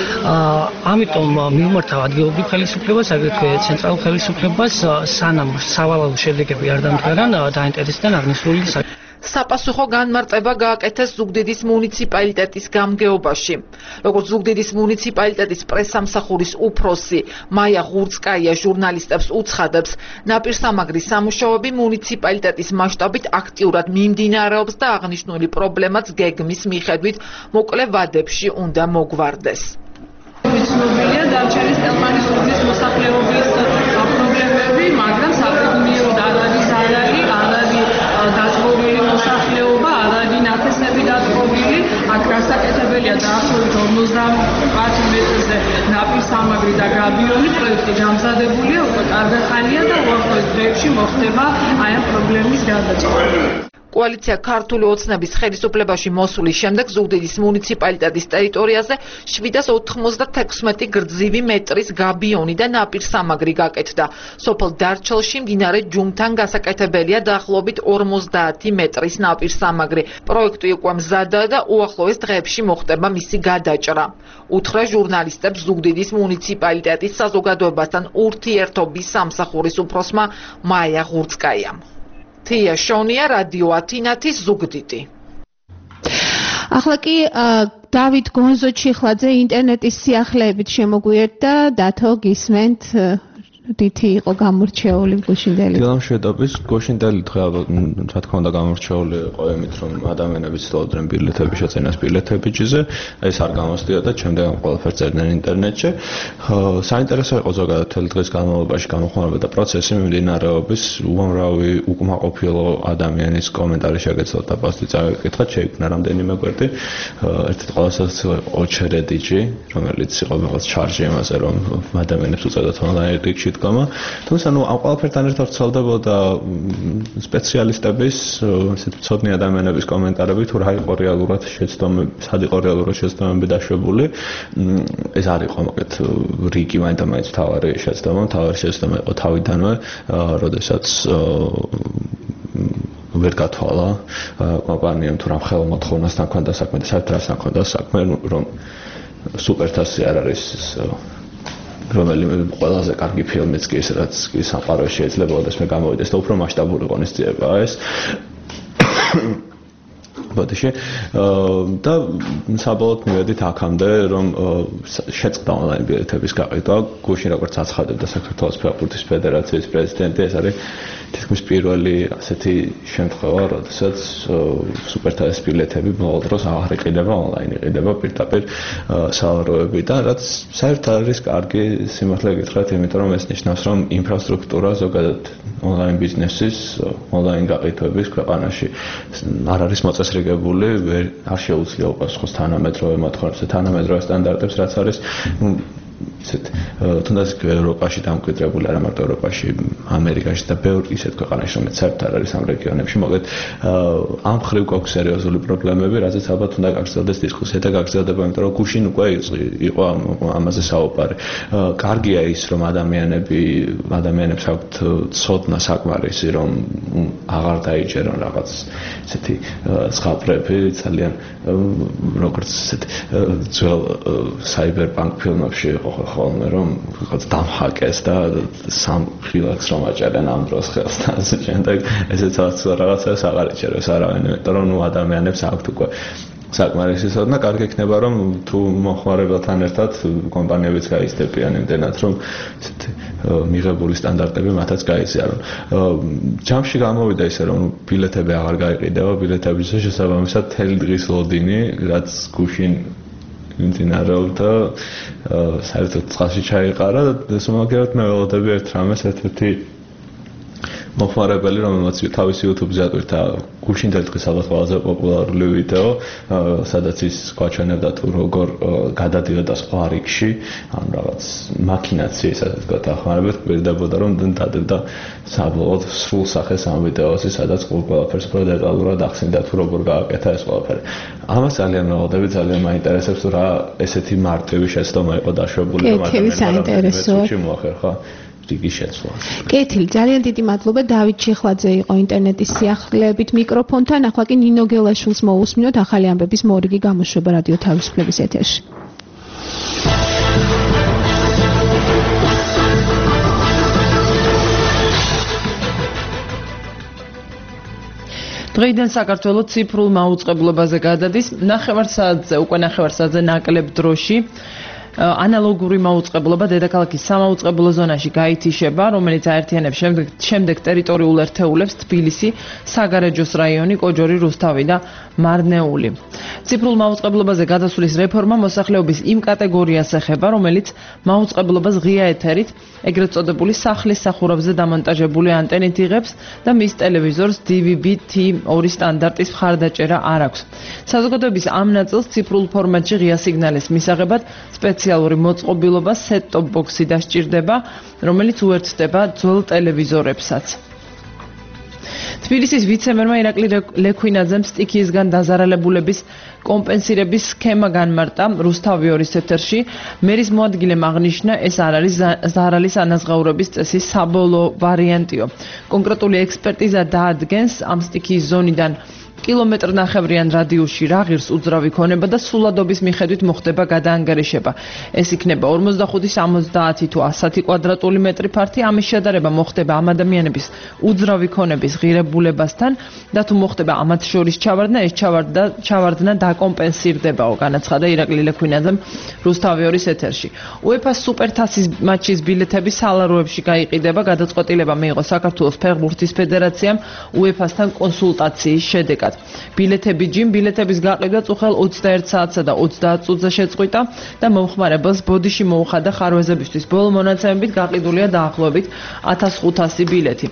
ამიტომ მიუმართავ ადგილობრივ ხელისუფლებას, აგრეთვე ცენტრალურ ხელისუფლებას, სანამ სავალალო შედეგები არ დამდგარან, დაინტერესდნენ აღნიშნული საკითხი. საპასუხო განმარტება გააკეთეს ზუგდიდის მუნიციპალიტეტის გამგეობაში. როგორც ზუგდიდის მუნიციპალიტეტის პრესსამსახურის უფროსი მაია ღურცკაია ჟურნალისტებს უცხადებს, ნაპირსამაგრის სამუშაოები მუნიციპალიტეტის მასშტაბით აქტიურად მიმდინარეობს და აღნიშნული პრობლემაც გეგმის მიხედვით მოკლე ვადებში უნდა მოგვარდეს. ცნობილია დარჩენის ტელმანის უბნის მოსახლეობის პრობლემები, მაგრამ საფრთხეოდ არ არის არალი, არალი დაწყვეტილი მოსახლეობა, არალი ნათესები დაწყვეტილი, აქ გასაკეთებელია დაახლოებით ორმოცდამეტი მეტრზე ნაპირსამაგრი და გაბიონი, პროექტი გამზადებულია, უკვე კარგი ხანია და უახლოეს დღეებში მოხდება აი ამ პრობლემის გადაწყვეტა. კოალიცია ქართული ოცნების ხელისუფლებაში მოსulis შემდეგ ზუგდიდის მუნიციპალიტეტის ტერიტორიაზე შვიდას ოთხმოცდაექვსმეტი გრძივი მეტრის გაბიონი და ნაპირსამაგრი გაკეთდა. სოფელ დარჩელში მდინარე ჯუმთან გასაკეთებელია დაახლოებით ორმოცდაათი მეტრის ნაპირსამაგრი. პროექტი უკვე მზადაა და უახლოეს დღეებში მოხდება მისი გადაჭრა. უთხრა ჟურნალისტებს ზუგდიდის მუნიციპალიტეტის საზოგადოებასთან ურთიერთობის სამსახურის უფროსმა მაია ღურცკაიამ. თია შონია, რადიო ათინათის ზუგდიდი. ახლა კი დავით გონზო-ჩიხლაძე ინტერნეტის სიახლეებით შემოგვიერთდა. დათო, გისმენთ? რითი იყო გამორჩეული გუშინდელი? დილამშვიდობის, გუშინდელი დღე რა თქმა უნდა გამორჩეული იყო იმით, რომ ადამიანები ცდილობდნენ ბილეთების შეძენას ბილეთებიჯზე, ეს არ გამოსდია და შემდეგ ამ ყველაფერს წერდნენ ინტერნეტში. საინტერესო იყო ზოგადად თელი დღის განმავლობაში გამოხმაურება და პროცესი მიმდინარეობის უამრავი უკმაყოფილო ადამიანის კომენტარი შეგეცდოთ და პოსტი წავიკითხოთ, შეიქმნა რამდენიმე გვერდი. ერთ-ერთი ყველაზე ოჩერედიჯი, რომელიც იყო რაღაც ჩარჟი იმაზე, რომ ადამიანებს უწევდათ ონლაინ რიგში თუმცა ნუ ამ ყველაფერთან ერთად ვრცელდებოდა სპეციალისტების, ესეთ მცოდნე ადამიანების კომენტარები, თუ რა იყო რეალურად შეცდომები, სად იყო რეალურად შეცდომები დაშვებული. ეს არ იყო მოკლედ რიგი მაინც და მაინც თავარი შეცდომა, თავარი შეცდომა იყო თავიდანვე, როდესაც ვერ გათვალა კომპანიამ თუ რამ ხელ მოთხოვნასთან ქონდა საქმე და საერთოდ რასთან ქონდა საქმე, რომ სუპერთასი არ არის რომელიმე ყველაზე კარგი ფილმიც კი ის რაც კი სამყაროში შეიძლება ეს მე გამოვიდეს და უფრო მასშტაბური ღონისძიებაა ეს ბოდიში და საბოლოოდ მივედით აქამდე რომ შეწყდა ონლაინ ბილეთების გაყიდვა გუშინ როგორც აცხადებდა საქართველოს ფეხბურთის ფედერაციის პრეზიდენტი ეს არის თითქმის პირველი ასეთი შემთხვევა როდესაც სუპერთასის ბილეთები ბოლო დროს აღარ იყიდება ონლაინ იყიდება პირდაპირ სალაროებიდან რაც საერთოდ არის კარგი სიმართლე გითხრათ იმიტომ რომ ეს ნიშნავს რომ ინფრასტრუქტურა ზოგადად ონლაინ ბიზნესის ონლაინ გაყიდვების ქვეყანაში არ არის მოწესრიგებული არ შეუძლია უპასუხოს თანამედროვე მოთხოვნებს და თანამედროვე სტანდარტებს რაც არის ისეთ თუნდაც ევროპაში დამკვიდრებული არა მარტო ევროპაში ამერიკაში და ბევრ ისეთ ქვეყანაში რომელიც საერთოდ არ არის ამ რეგიონებში მოკლედ ამ ხრივ გვაქვს სერიოზული პრობლემები რაზეც ალბათ უნდა გაგრძელდეს დისკუსია და გაგრძელდება იმიტომ რომ გუშინ უკვე იყო ამაზე საუბარი კარგია ის რომ ადამიანები ადამიანებს აქვთ ცოდნა საკმარისი რომ აღარ დაიჯერონ რაღაც ესეთი ზღაპრები ძალიან როგორც ესეთი ძველ საიბერპანკ ფილმებში ხოლმე რომ რაღაც დამჰაკეს და სამ ხილაკს რომ აჭერენ ამ დროს ხელს და ასე შემდეგ ესეც რაღაცას აღარ იჭერებს არავინ იმიტომ რომ ნუ ადამიანებს აქვთ უკვე საკმარისი ცოდნა კარგი იქნება რომ თუ მოხმარებელთან ერთად კომპანიებიც გაიზრდებიან იმდენად რომ ესეთი მიღებული სტანდარტები მათაც გაიზიარონ ჯამში გამოვიდა ისე რომ ბილეთები აღარ გაიყიდება ბილეთების შესაბამისად თელი დღის ლოდინი რაც გუშინ მიმდინარეობდა საერთოდ წყალში ჩაიყარა და შემოგევთ მე ველოდები ერთ რამეს ერთ-ერთი მოხმარებელი რომელმაც თავისი YouTube-ზე ატვირთა გუშინ დღეს ალბათ ყველაზე პოპულარული ვიდეო სადაც ის გვაჩვენებდა თუ როგორ გადადიოდა სხვა რიგში ან რაღაც მაქინაციის ასე ვთქვათ ახმარებით გვერდებოდა რომ დადებდა საბოლოოდ სრულ სახეს ამ ვიდეოზე სადაც ყველაფერს უფრო დეტალურად ახსენდა თუ როგორ გააკეთა ეს ყველაფერი ამას ძალიან ველოდები ძალიან მაინტერესებს თუ რა ესეთი მარტივი შეცდომა იყო დაშვებული რომ ადამიანები მოახერხა რიგი შეცვლა. კეთილი, ძალიან დიდი მადლობა დავით ჩიხლაძე იყო ინტერნეტის სიახლეებით მიკროფონთან, ახლა კი ნინო გელაშვილს მოусმინოთ ახალი ამბების მორიგი გამოშვება რადიო თავისუფლების ეთერში. დღეიდან საქართველოს ციფრულ მაუწყებლობაზე გადადის ნახევარსაათზე, უკვე ნახევარსაათზე ნაკლებ დროში ანალოგური მაუწყებლობა დედაქალაქის სამაუწყებლო ზონაში გაითიშება, რომელიც აერთიანებს შემდეგ შემდეგ ტერიტორიულ ერთეულებს თბილისი, საგარეჯოს რაიონი, კოჯორი, რუსთავი და მარნეული. ციფრულ მაუწყებლობაზე გადასვლის რეფორმა მოსახლეობის იმ კატეგორიას ეხება, რომელიც მაუწყებლობას ღია ეთერით, ეგრეთ წოდებული სახლის სახურავზე დამონტაჟებული ანტენით იღებს და მის ტელევიზორს დი ვი ბი თი ორი სტანდარტის მხარდაჭერა არ აქვს. საზოგადოების ამ ნაწილს ციფრულ ფორმატში ღია სიგნალის მისაღებად სპეციალური მოწყობილობა set-top box-ი დასჭირდება, რომელიც უერთდება ძველ ტელევიზორებსაც. თბილისის ვიცე-მერმა ირაკლი ლექვინაძემ სტიქიისგან დაზარალებულების კომპენსირების სქემა განმარტა რუსთავი ორის ეთერში. მერის მოადგილემ აღნიშნა, ეს არ არის ზარალის ანაზღაურების წესის საბოლოო ვარიანტიო. კონკრეტული ექსპერტიზა დაადგენს ამ სტიქიის ზონიდან კილომეტრ ნახევრიან რადიუსში რა ღირს უძრავი ქონება და სულადობის მიხედვით მოხდება გადაანგარიშება. ეს იქნება ორმოცდახუთი, სამოცდაათი თუ ასი კვადრატული მეტრი ფართი. ამის შედარება მოხდება ამ ადამიანების უძრავი ქონების ღირებულებასთან და თუ მოხდება ამათ შორის ჩავარდნა, ეს ჩავარდნა ჩავარდნა დაკომპენსირდებაო, განაცხადა ირაკლი ლექვინაძემ რუსთავი ორის ეთერში. უეფა-ს სუპერთასის მატჩის ბილეთები სალაროებში გაიყიდება. გადაწყვეტილება მიიღო საქართველოს ფეხბურთის ფედერაციამ უეფა-სთან კონსულტაციის შედეგად. ბილეთები ჯიმ ბილეთების გაყიდვა წუხელ ოცდაერთ საათსა და ოცდაათ წუთზე შეწყვიტა და მომხმარებელს ბოდიში მოუხადა ხარვეზებისთვის. ბოლო მონაცემებით გაყიდულია დაახლოებით ათას ხუთასი ბილეთი.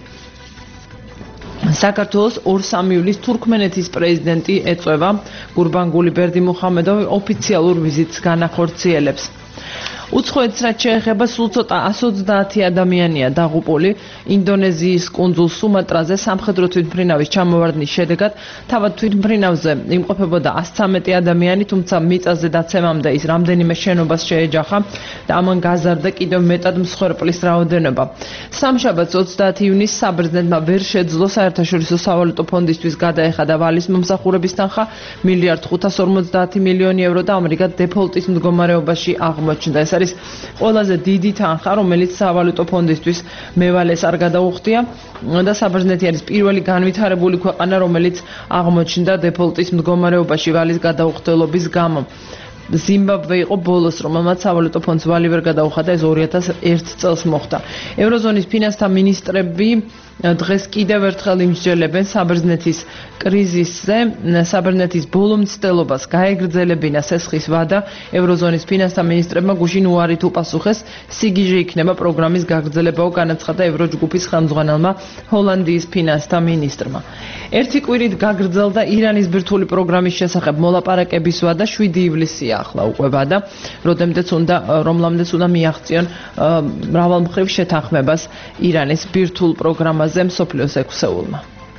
საქართველოს ორ სამი ივლის თურქმენეთის პრეზიდენტი ეწვევა გურბანგული ბერდიმუხამედოვი ოფიციალურ ვიზიტს განახორციელებს. უცხოეთს რაც შეეხება სულ ცოტა ათას ოცდაათი ადამიანია დაღუპული ინდონეზიის კუნძულ სუმატრაზე სამხედრო თვითმფრინავის ჩამოვარდნის შედეგად. თავად თვითმფრინავზე იმყოფებოდა ასი ცხრამეტი ადამიანი, თუმცა მიწაზე დაცემამდე ის რამდენიმე შენობას შეეჯახა და ამან გაზარდა კიდევ მეტად მსხვერპლის რაოდენობა. სამშაბათს ოცდაათი ივნისს საპრეზიდენტმა ვერ შეძლო საერთაშორისო სავალუტო ფონდისთვის გადაეხადა ვალის მომსახურების თანხა მილიარდ ხუთას ორმოცდაათი მილიონი ევრო და ამრიგად დეფოლტის მდგომარეობაში აღმოჩნდა. ეს არის არის ყველაზე დიდი თანხა, რომელიც სავალუტო ფონდისთვის მევალეს არ გადაუხდია და საბერძნეთი არის პირველი განვითარებული ქვეყანა, რომელიც აღმოჩნდა დეფოლტის მდგომარეობაში ვალის გადაუხდელობის გამო. ზიმბაბვე იყო ბოლოს, რომელმაც სავალუტო ფონდს ვალი ვერ გადაუხადა, ეს ორი ათას ერთ წელს მოხდა. ევროზონის ფინანსთა მინისტრები დღეს კიდევ ერთხელ იმსჯელებენ საბერძნეთის კრიზისზე, საბერძნეთის ბოლო მცდელობას გაეგრძელებინა სესხის ვადა, ევროზონის ფინანსთა მინისტრებმა გუშინ უარით უპასუხეს, სიგიჟე იქნება პროგრამის გაგრძელებაო, განაცხადა ევროჯგუფის ხელმძღვანელმა ჰოლანდიის ფინანსთა მინისტრმა. ერთი კვირით გაგრძელდა ირანის ბირთვული პროგრამის შესახებ მოლაპარაკების ვადა, შვიდი ივლისია ახლა უკვე ვადა, როდემდეც უნდა რომლამდეც უნდა მიაღწიონ მრავალმხრივ შეთანხმებას ირანის ბირთვულ პროგრამაზე მსოფლიოს ექვსეულმა.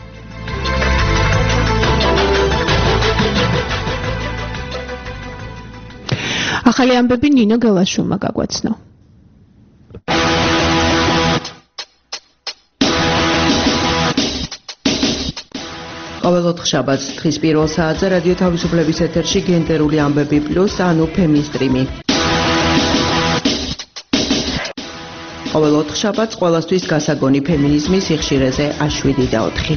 ახალი ამბები ნინო გელაშვილმა გაგვაცნო. ყოველ ოთხშაბათს დღის პირველ საათზე რადიო თავისუფლების ეთერში გენდერული ამბები პლუს ანუ ფემინსტრიმი. ყოველ ოთხშაბათს ყველასთვის გასაგონი ფემინიზმის სიხშირეზე შვიდი და ოთხი.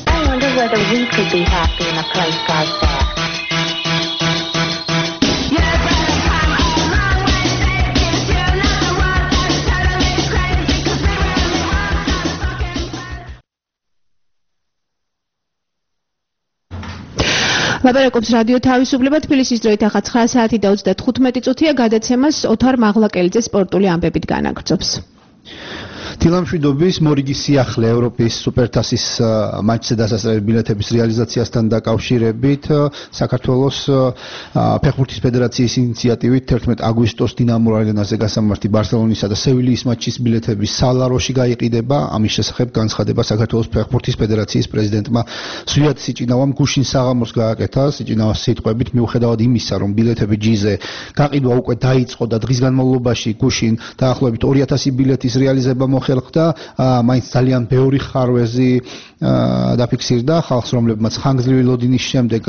ლაპარაკობს რადიო თავისუფლება, თბილისის დროით ახლა ცხრა საათი და ოცდათხუთმეტი წუთია, გადაცემას ოთარ მაღლაკელიძე სპორტული ამბებით განაგრძობს. თილამშვიდობის მორიგი სიახლე ევროპის სუპერთასის მატჩზე დასასრული ბილეთების რეალიზაციასთან დაკავშირებით საქართველოს ფეხბურთის ფედერაციის ინიციატივით თერთმეტ აგვისტოს დინამო არენაზე გასამართი ბარსელონისა და სევილიის მატჩის ბილეთები სალაროში გაიყიდება. ამის შესახებ განცხადება საქართველოს ფეხბურთის ფედერაციის პრეზიდენტმა ზვიად სიჭინავამ გუშინ საღამოს გააკეთა. სიჭინავას სიტყვებით, მიუხედავად იმისა, რომ ბილეთები ჯიზე გაყიდვა უკვე დაიწყო და დღის განმავლობაში გუშინ დაახლოებით ორი ათასი ბილეთის რეალიზება ხელხდა, მაინც ძალიან ბევრი ხარვეზი დაფიქსირდა ხალხს, რომლებმაც ხანგრძლივი ლოდინის შემდეგ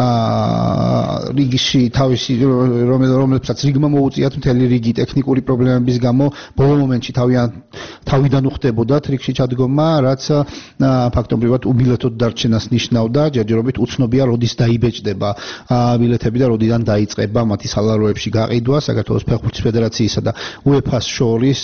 რიგში თავისი რომლებსაც რიგმა მოუწიათ მთელი რიგი ტექნიკური პრობლემების გამო ბოლო მომენტში თავიან თავიდან უხდებოდათ რიგში ჩადგომა, რაც ფაქტობრივად უბილეთოდ დარჩენას ნიშნავდა. ჯერჯერობით უცნობია როდის დაიბეჭდება ბილეთები და როდიდან დაიწყება მათი სალაროებში გაყიდვა. საქართველოს ფეხბურთის ფედერაციისა და უეფას შორის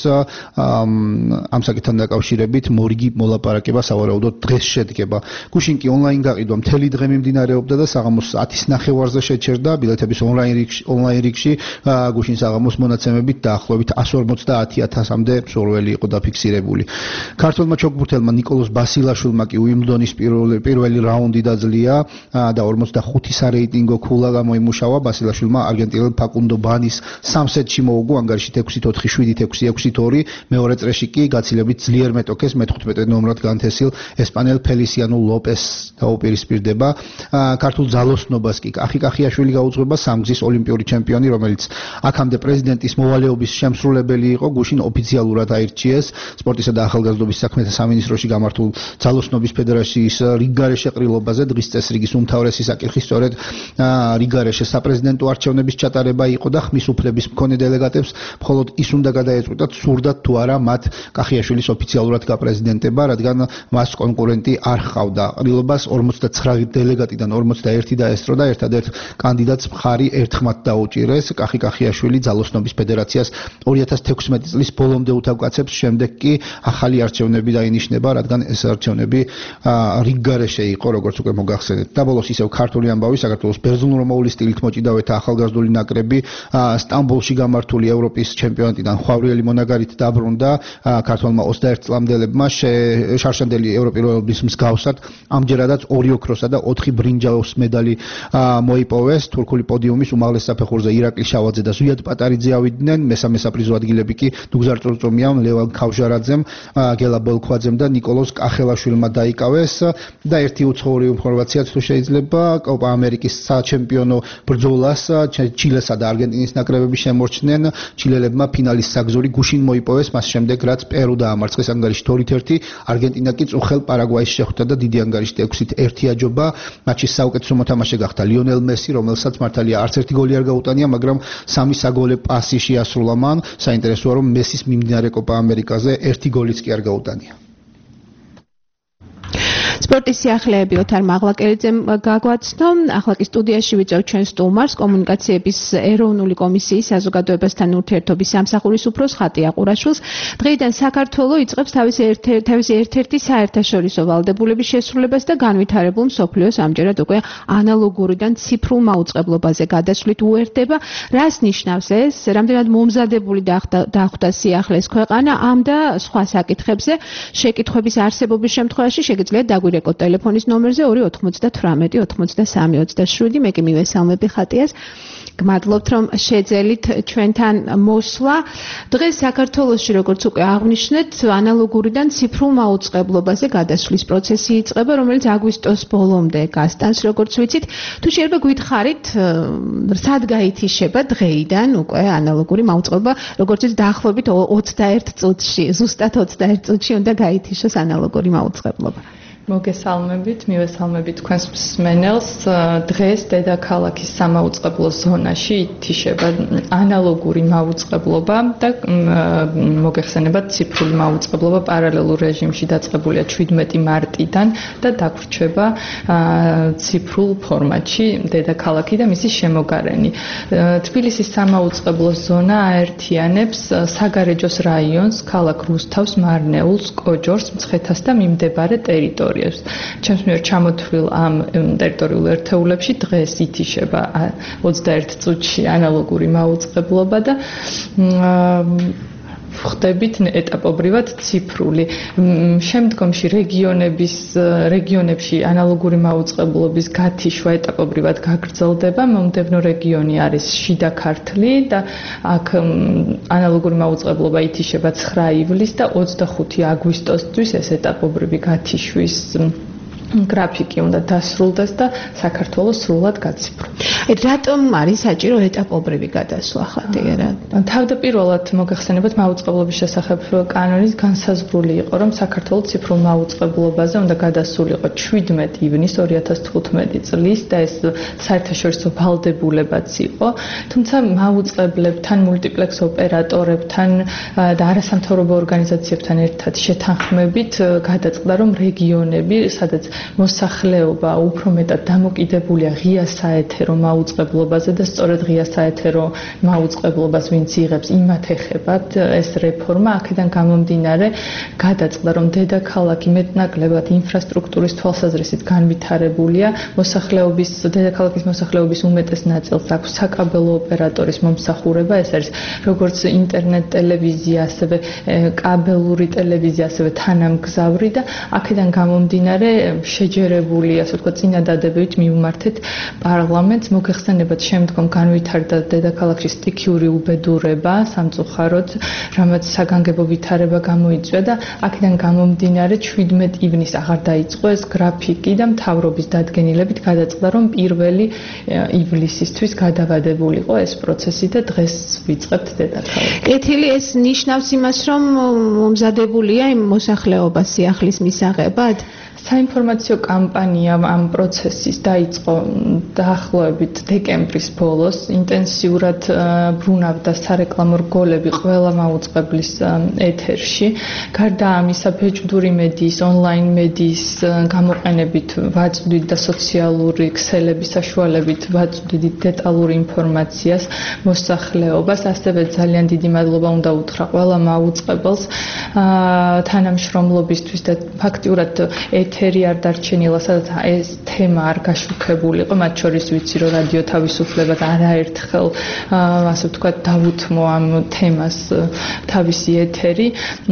ამ საკითხთან დაკავშირებით მორიგი მოლაპარაკება სავარაუდოდ დღეს შედგება. გუშინ კი ონლაინ გაყიდვა მთელი დღე მიმდინარეობდა და საღამოს ათის ნახევარზე შეჩერდა ბილეთების ონლაინ რიგში ონლაინ რიგში გუშინ საღამოს მონაცემებით დაახლოებით εκατს ორმოცდაათი ათასამდე მსურველი იყო დაფიქსირებული. ქართველმა ჩოგბურთელმა ნიკოლოზ ბასილაშვილმა კი უიმბლდონის პირველი პირველი რაუნდი დაძლია და ორმოცდახუთი სარეიტინგო ქულა გამოიმუშავა. ბასილაშვილმა არგენტინელ ფაკუნდო ბანის სამ სეტში მოუგო ანგარიშით ექვსი ოთხი შვიდი ექვსი ექვსი ორი. მეორე წრეში კი გაცილებით ძლიერ მეტოქეს მეთერთმეტე ნომრად განთესილ ესპანელ ფელისიანო ლოპეს დაუპირისპირდება. ქართულ ძალოსნობას კი კახი კახიაშვილი გაუძღვება, სამგზის ოლიმპიური ჩემპიონი, რომელიც აქამდე პრეზიდენტის მოვალეობის შემსრულებელი იყო, გუშინ ოფიციალურად აირჩიეს სპორტისა და ახალგაზრდობის საქმეთა სამინისტროში გამართულ ძალოსნობის ფედერაციის რიგგარეშე ყრილობაზე. დღის წესრიგის უმთავრესი საკითხი სწორედ რიგგარეშე საპრეზიდენტო არჩევნების ჩატარება იყო და ხმის უფლების მქონე დელეგატებს მხოლოდ ის უნდა გადაეწყვიტათ, სურდათ თუ არა მათ კახიაშვილის ოფიციალურად გაპრეზიდენტება, რადგან მას კონკურენტი არ ჰყავდა. ყრილობას ორმოცდაცხრა დელეგატიდან ორმოცდაერთი დაესწრო და ერთადერთ კანდიდატს მხარი ერთხმად დაუჭირეს. კახი კახიაშვილი ძალოსნობის ფედერაციას ორი ათას თექვსმეტი წლის ბოლომდე უთავკაცებს, შემდეგ კი ახალი არჩევნები დაინიშნება, რადგან ეს არჩევნები რიგგარეშე იყო, როგორც უკვე მოგახსენეთ. და ბოლოს ისევ ქართული ამბავი, საქართველოს ბერძნულ-რომაული სტილით მოჭიდავეთა ახალგაზრდული ნაკრები სტამბოლში გამართული ევროპის ჩემპიონატიდან ხვავრიელი მონაგარით დაბრუნდა. ქართველმა ოცდაერთ წლამდელებმა შარშანდელი ევროპის მსგავსად ამჯერადაც ორი ოქროსა და ოთხი ბრინჯაოს медали მოიპოვეს. თურქული პოდიუმის უმაღლეს საფეხურზე ირაკლი შავაძე და ზვიად პატარიძე ავიდნენ. მესამე საპრიზო ადგილები კი დუგზარ წორწომიამ, ლევან ქავჟარაძემ, გელა ბოლქვაძემ და ნიკოლოზ კახელაშვილმა დაიკავეს. და ერთი უცხოური ინფორმაციაც თუ შეიძლება, კოპა ამერიკის საჩემპიონო ბრძოლას ჩილესა და არგენტინის ნაკრებები შემორჩნენ. ჩილელებმა ფინალის საგზური გუშინ მოიპოვეს, მას შემდეგ რაც პერუ დაამარცხეს ანგარიშით ორით ერთი, არგენტინა კი წუხელ პარაგვაის შეხვდა და დიდი ანგარიშით ექვსით ერთი აჯობა. მატჩის საუკეთესო მოთამაშე გახდა ლიონელ მესი, რომელსაც მართალია არც ერთი გოლი არ გაუტანია, მაგრამ სამი საგოლე პასი შეასრულა მან. საინტერესოა, რომ მესის მიმდინარე კოპა ამერიკაზე ერთი გოლიც კი არ გაუტანია. სპორტის სიახლეები ოთარ მაღლაკერიძემ გაგვაცნო. ახლა კი სტუდიაში ვიწევ ჩვენ სტუმარს, კომუნიკაციების ეროვნული კომისიის საზოგადოებასთან ურთიერთობის სამსახურის უფროს ხატია ყურაშვილს. დღეიდან საქართველო იწყებს თავისი თავისი ერთ-ერთი საერთაშორისო ვალდებულების შესრულებას და განვითარებულ მსოფლიოს ამჯერად უკვე ანალოგურიდან ციფრულ მაუწყებლობაზე გადასვლით უერთდება. რას ნიშნავს ეს? რამდენად მომზადებული დახვდა სიახლეს ქვეყანა ამ და სხვა საკითხებზე? შეკითხვების არსებობის შემთხვევაში შეგიძლიათ დაგვირეკოთ ტელეფონის ნომერზე ორი ოთხმოცდათვრამეტი ოცდასამი ოცდაშვიდი. მე კი მივესალმები ხატიას. გმადლობთ, რომ შეძელით ჩვენთან მოსვლა. დღეს საქართველოში, როგორც უკვე აღვნიშნეთ, ანალოგურიდან ციფრულ მაუწყებლობაზე გადასვლის პროცესი იწყება, რომელიც აგვისტოს ბოლომდე გასტანს, როგორც ვიცით. თუ შეიძლება გვითხარით, სად გაითიშება დღეიდან უკვე ანალოგური მაუწყებლობა, როგორც ის დაახლოებით ოცდაერთ წუთში, ზუსტად ოცდაერთ წუთში უნდა გაითიშოს ანალოგური მაუწყებლობა. მოგესალმებით, მივესალმებით თქვენს მსმენელს. დღეს დედაქალაქის სამაუწყებლო ზონაში ითიშება ანალოგური მაუწყებლობა და მოგეხსენებათ ციფრული მაუწყებლობა პარალელურ რეჟიმში დაწყებულია შვიდმეტი მარტიდან და დაგვრჩება ციფრულ ფორმატში დედაქალაქი და მისი შემოგარენი. თბილისის სამაუწყებლო ზონა აერთიანებს საგარეჯოს რაიონს, ქალაქ რუსთავს, მარნეულს, კოჯორს, მცხეთას და მიმდებარე ტერიტორიას. ჩემს მიერ ჩამოთვლილ ამ ტერიტორიულ ერთეულებში დღეს ითიშება ოცდაერთ წუთში ანალოგური მაუწყებლობა და ხდებით ეტაპობრივად ციფრული. შემდგომში რეგიონების რეგიონებში ანალოგური მაუწყებლობის გათიშვა ეტაპობრივად გაგრძელდება. მომდევნო რეგიონი არის შიდა ქართლი და აქ ანალოგური მაუწყებლობა ითიშება ცხრა ივლისს და ოცდახუთი აგვისტოსთვის ეს ეტაპობრივი გათიშვის გრაფიკი უნდა დასრულდეს და საქართველოს სრულად გაციფროს. რატომ არის საჭირო ეტაპობრივი გადასვლა ხატია? თავდაპირველად მოგეხსენებათ მაუწყებლობის შესახებ კანონის განსაზღვრული იყო, რომ საქართველოს ციფრულ მაუწყებლობაზე უნდა გადასულიყო შვიდმეტი ივნისს ორი ათას თხუთმეტი წლის და ეს საერთაშორისო ვალდებულებაც იყო. თუმცა მაუწყებლებთან, მულტიპლექს ოპერატორებთან და არასამთავრობო ორგანიზაციებთან ერთად შეთანხმებით გადაწყდა, რომ რეგიონები, სადაც მოსახლეობა უფრო მეტად დამოკიდებულია ღია საეთერო მაუწყებლობაზე და სწორედ ღია საეთერო მაუწყებლობას ვინც იღებს, იმათ ეხებათ ეს რეფორმა. აქედან გამომდინარე გადაწყდა, რომ დედაქალაქი მეტნაკლებად ინფრასტრუქტურის თვალსაზრისით განვითარებულია. მოსახლეობის დედაქალაქის მოსახლეობის უმეტეს ნაწილს აქვს საკაბელო ოპერატორის მომსახურება. ეს არის როგორც ინტერნეტ ტელევიზია, ასევე კაბელური ტელევიზია, ასევე თანამგზავრი და აქედან გამომდინარე შეჯერებული, ასე ვთქვათ, წინადადებით მივმართეთ პარლამენტს. მოგეხსენებათ, შემდგომ განვითარდა დედაქალაქში სტიქიური უბედურება სამწუხაროდ, რამაც საგანგებო ვითარება გამოიწვია და აქედან გამომდინარე შვიდმეტი ივნისს აღარ დაიწყო ეს გრაფიკი და მთავრობის დადგენილებით გადაწყდა, რომ პირველი ივლისისთვის გადავადებულიყო ეს პროცესი და დღეს ვიწყებთ დედაქალაქში. კეთილი, ეს ნიშნავს იმას, რომ მომზადებულია იმ მოსახლეობა სიახლის მისაღებად? საინფორმაციო კამპანია ამ პროცესის დაიწყო დაახლოებით დეკემბრის ბოლოს. ინტენსიურად ბრუნავდა სარეკლამო რგოლები ყველა მაუწყებლის ეთერში. გარდა ამისა, ბეჭდური მედიის, ონლაინ მედიის გამოყენებით ვაწვდით და სოციალური ქსელების საშუალებით ვაწვდით დეტალურ ინფორმაციას მოსახლეობას. ასევე ძალიან დიდი მადლობა უნდა უთხრა ყველა მაუწყებელს თანამშრომლობისთვის და ფაქტიურად ეთერი არ დარჩენილა, სადაც ეს თემა არ გაშუქებულიყო. მათ შორის ვიცი, რომ რადიო თავისუფლებას არაერთხელ ასე ვთქვათ დავუთმო ამ თემას თავისი ეთერი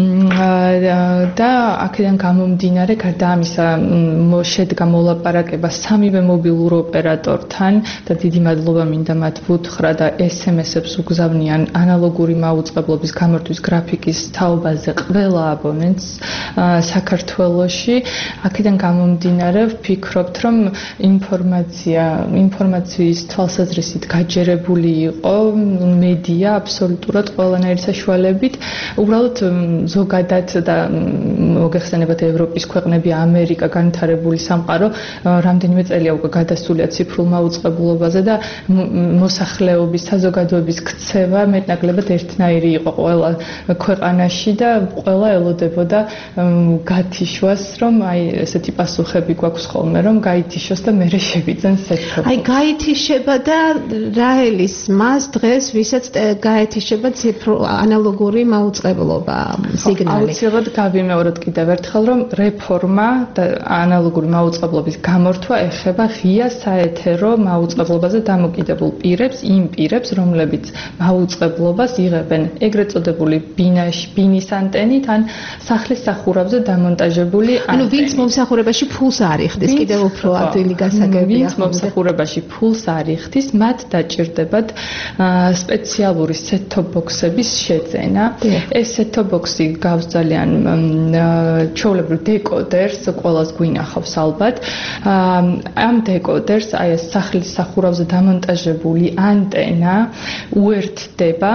და აქედან გამომდინარე, გარდა ამისა შედგა მოლაპარაკება სამივე მობილურ ოპერატორთან და დიდი მადლობა მინდა მათ ვუთხრა და ესემესებს უგზავნიან ანალოგური მაუწყებლობის გამორთვის გრაფიკის თაობაზე ყველა აბონენტს საქართველოში. აქედან გამომდინარე ვფიქრობთ, რომ ინფორმაცია, ინფორმაციის თვალსაზრისით გაჯერებული იყო მედია აბსოლუტურად ყველანაირი საშუალებით. უბრალოდ ზოგადად და მოგეხსენებათ ევროპის ქვეყნები, ამერიკა, განვითარებული სამყარო რამდენიმე წელია უკვე გადასულია ციფრულ მაუწყებლობაზე და მოსახლეობის, საზოგადოების ქცევა მეტნაკლებად ერთნაირი იყო ყველა ქვეყანაში და ყველა ელოდებოდა გათიშვას, რომ აი ესეთი პასუხები გვაქვს ხოლმე, რომ გაითიშოს და მერე შევიძენ სექტორს. აი გაითიშება და რა ელის მას დღეს ვისაც გაეთიშება ციფრულ ანალოგური მაუწყებლობა სიგნალი. აუცილებლად გავიმეოროთ კიდევ ერთხელ, რომ რეფორმა და ანალოგური მაუწყებლობის გამორთვა ეხება ღია საეთერო მაუწყებლობაზე დამოკიდებულ პირებს, იმ პირებს, რომლებიც მაუწყებლობას იღებენ ეგრეთ წოდებული ბინაში, ბინის ანტენით ან სახლის სახურავზე დამონტაჟებული ანტენით. ანუ ვინც მომსახურებაში ფულს არ იხდის, კიდევ უფრო ადვილი გასაგებია. ვინც მომსახურებაში ფულს არ იხდის, მათ დაჭირდებათ სპეციალური set-top box-ების შეძენა. ეს set-top box-ი გავს ძალიან ჩვეულებრივ დეკოდერს, ყველას გვინახავს ალბათ. ამ დეკოდერს აი ეს სახლის სახურავზე დამონტაჟებული ანტენა უერთდება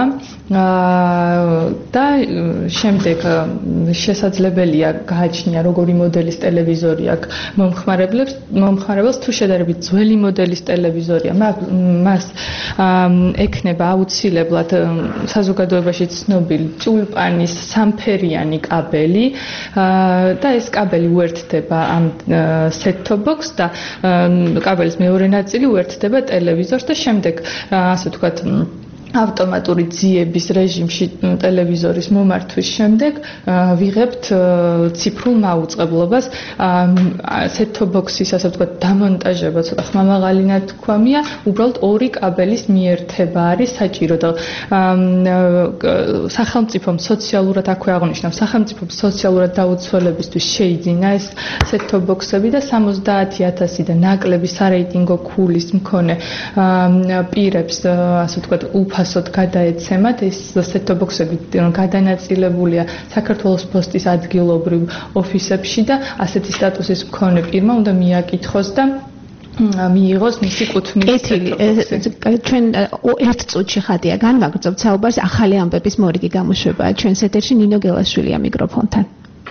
და შემდეგ შესაძლებელია გააჩნია როგორი მოდელის ტელევიზორი აქვს მომხმარებლებს, მომხმარებელს თუ შედარებით ძველი მოდელის ტელევიზორია, მას ექნება აუცილებლად საზოგადოებაში ცნობილი ტულპანის სამფერიანი კაბელი და ეს კაბელი უერთდება ამ set-top box და კაბელის მეორე ნაწილი უერთდება ტელევიზორს და შემდეგ ასე ვთქვათ ავტომატური ძიების რეჟიმში ტელევიზორის მომართვის შემდეგ ვიღებთ ციფრულ მაუწყებლობას. set-top box-ის ასე ვთქვათ დამონტაჟება ცოტა ხმამაღალი ნათქვამია, უბრალოდ ორი კაბელის მიერთება არის საჭირო და სახელმწიფომ სოციალურად აქვე აღნიშნავს, სახელმწიფომ სოციალურად დაუცველებისთვის შეიძინა ეს set-top box-ები და სამოცდაათი ათასი და ნაკლები სარეიტინგო ქულის მქონე პირებს ასე ვთქვათ უფასოდ გადაეცემათ. ეს set-top box-ები გადანაწილებულია საქართველოს პოსტის ადგილობრივ ოფისებში და ასეთი სტატუსის მქონე პირმა უნდა მიაკითხოს და მიიღოს მისი კუთვნილი. ეთილი ჩვენ ერთ წუთში ხატია განვაგრძობთ საუბარს ახალი ამბების მორიგი გამოშვება ჩვენს ეთერში ნინო გელაშვილია მიკროფონთან.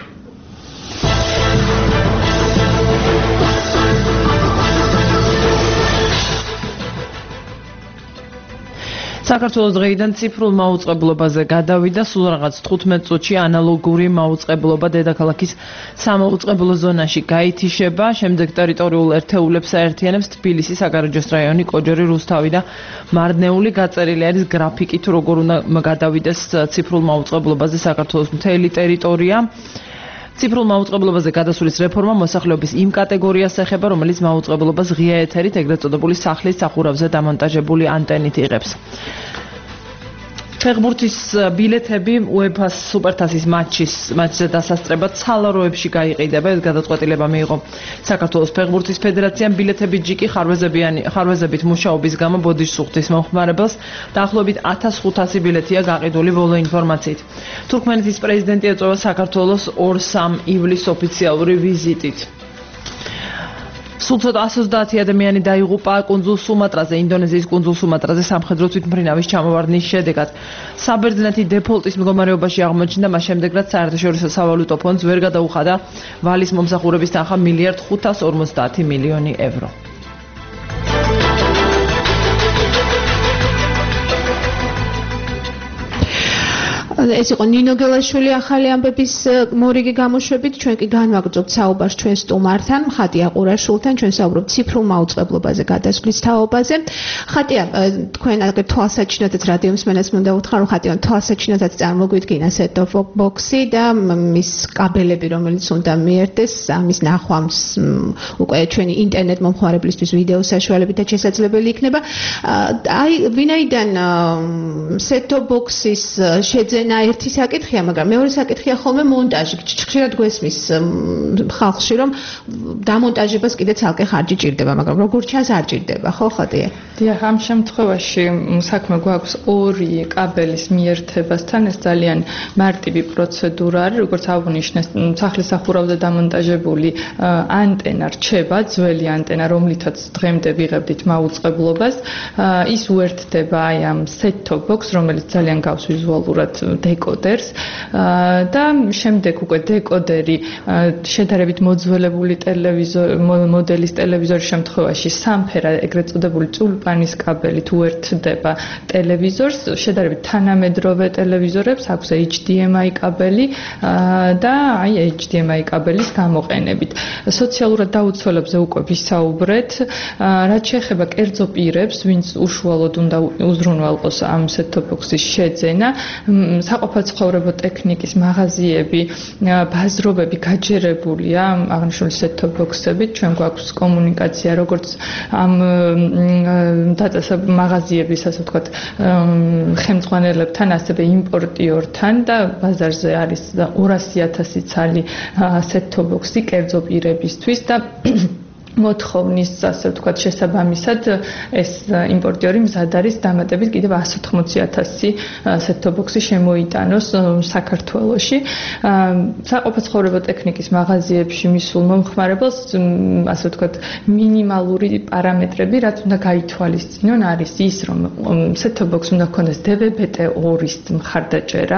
საქართველოს დღეიდან ციფრულ მაუწყებლობაზე გადავიდა, სულ რაღაც თხუთმეტ წუთში ანალოგური მაუწყებლობა დედაქალაქის სამაუწყებლო ზონაში გაითიშება, შემდეგ ტერიტორიულ ერთეულებს აერთიანებს თბილისი, საგარეჯოს რაიონი, კოჯორი, რუსთავი და მარნეული. გაწერილი არის გრაფიკი თუ როგორ უნდა გადავიდეს ციფრულ მაუწყებლობაზე საქართველოს მთელი ტერიტორია. ციფრულ მაუწყებლობაზე გადასulis რეფორმა მოსახლეობის იმ კატეგორიას ეხება, რომელიც მაუწყებლობას ღია ეთერით, ეგრეთ წოდებული სახლის სახურავზე დამონტაჟებული ანტენით იღებს. ფეხბურთის ბილეთები UEFA-ს სუპერთასის მატჩის მატჩზე დასასწრებად სალაროებში გაიყიდება. ეს გადაწყვეტილება მიიღო საქართველოს ფეხბურთის ფედერაციამ. ბილეთები ჯიკი ხარვეზებიანი ხარვეზებით მუშაობის გამო ბოდიშს უხდის მომხმარებელს. დაახლოებით ათას ხუთასი ბილეთია გაყიდული ბოლო ინფორმაციით. თურქმენეთის პრეზიდენტი ეწევა საქართველოს ორ სამ ივლისს ოფიციალური ვიზიტით. სულ ცოტა ათას ოცდაათი ადამიანი დაიღუპა კუნძულ სუმატრაზე, ინდონეზიის კუნძულ სუმატრაზე სამხედრო თვითმფრინავის ჩამოვარდნის შედეგად. საბერძნეთი დეფოლტის მდგომარეობაში აღმოჩნდა, მას შემდეგ რაც საერთაშორისო სავალუტო ფონდს ვერ გადაუხადა ვალის მომსახურების თანხა მილიარდ ხუთას ორმოცდაათი მილიონი ევრო. ეს იყო ნინო გელაშვილი ახალი ამბების მორიგი გამოშვებით. ჩვენ კი განვაგრძობთ საუბარს ჩვენ სტუმართან, ხატია ყურაშვილთან, ჩვენ საუბრობთ ციფრულ მაუწყებლობაზე, გადასვლის თაობაზე. ხატია, თქვენ აგერ თვალსაჩინოდაც რადიო მსმენელს მინდა უთხრა, რომ ხატია თვალსაჩინოდაც წარმოგვიდგინა set-top box-ი და მის კაბელები, რომელიც უნდა მიერთდეს, ამის ნახვამს უკვე ჩვენი ინტერნეტ მომხმარებლისთვის ვიდეო საშუალებითაც შესაძლებელი იქნება. აი, ვინაიდან set-top box-ის შეძენა ერთი საკითხია, მაგრამ მეორე საკითხია ხოლმე მონტაჟი. ხშირად გვესმის ხალხში, რომ დამონტაჟებას კიდე ცალკე ხარჯი ჭირდება, მაგრამ როგორც ჩანს არ ჭირდება, ხო ხატია? დიახ, ამ შემთხვევაში საქმე გვაქვს ორი კაბელის მიერთებასთან, ეს ძალიან მარტივი პროცედურა არის, როგორც აღნიშნეს, სახლის სახურავზე დამონტაჟებული ანტენა რჩება, ძველი ანტენა, რომლითაც დღემდე ვიღებდით მაუწყებლობას, ის უერთდება აი ამ set-top box, რომელიც ძალიან გავს ვიზუალურად დეკოდერს და შემდეგ უკვე დეკოდერი შედარებით მოძველებული ტელევიზორი მოდელის ტელევიზორის შემთხვევაში სამფერა ეგრეთ წოდებული წულპანის კაბელით უერთდება ტელევიზორს, შედარებით თანამედროვე ტელევიზორებს აქვს H D M I კაბელი და აი H D M I კაბელის გამოყენებით. სოციალურად დაუცველებზე უკვე ვისაუბრეთ, რაც შეეხება კერძო პირებს, ვინც უშუალოდ უნდა უზრუნველყოს ამ set-top box-ის შეძენა, საყოფაცხოვრებო ტექნიკის მაღაზიები, ბაზრობები გაჯერებულია აღნიშნული set-top box-ებით, ჩვენ გვაქვს კომუნიკაცია როგორც ამ დაწესებ მაღაზიების, ასე ვთქვათ, ხელმძღვანელებთან, ასევე იმპორტიორთან და ბაზარზე არის ორასი ათასი ცალი set-top box-ი კერძო პირებისთვის და მოთხოვნის, ასე ვთქვათ, შესაბამისად ეს იმპორტიორი მზად არის დამატებით კიდევ εκατი ოთხმოცი ათასი set-top box-ი შემოიტანოს საქართველოში. საყოფაცხოვრებო ტექნიკის მაღაზიებში მისულ მომხმარებელს, ასე ვთქვათ, მინიმალური პარამეტრები, რაც უნდა გაითვალისწინონ, არის ის, რომ set-top box უნდა ჰქონდეს D V B T ორი-ის მხარდაჭერა.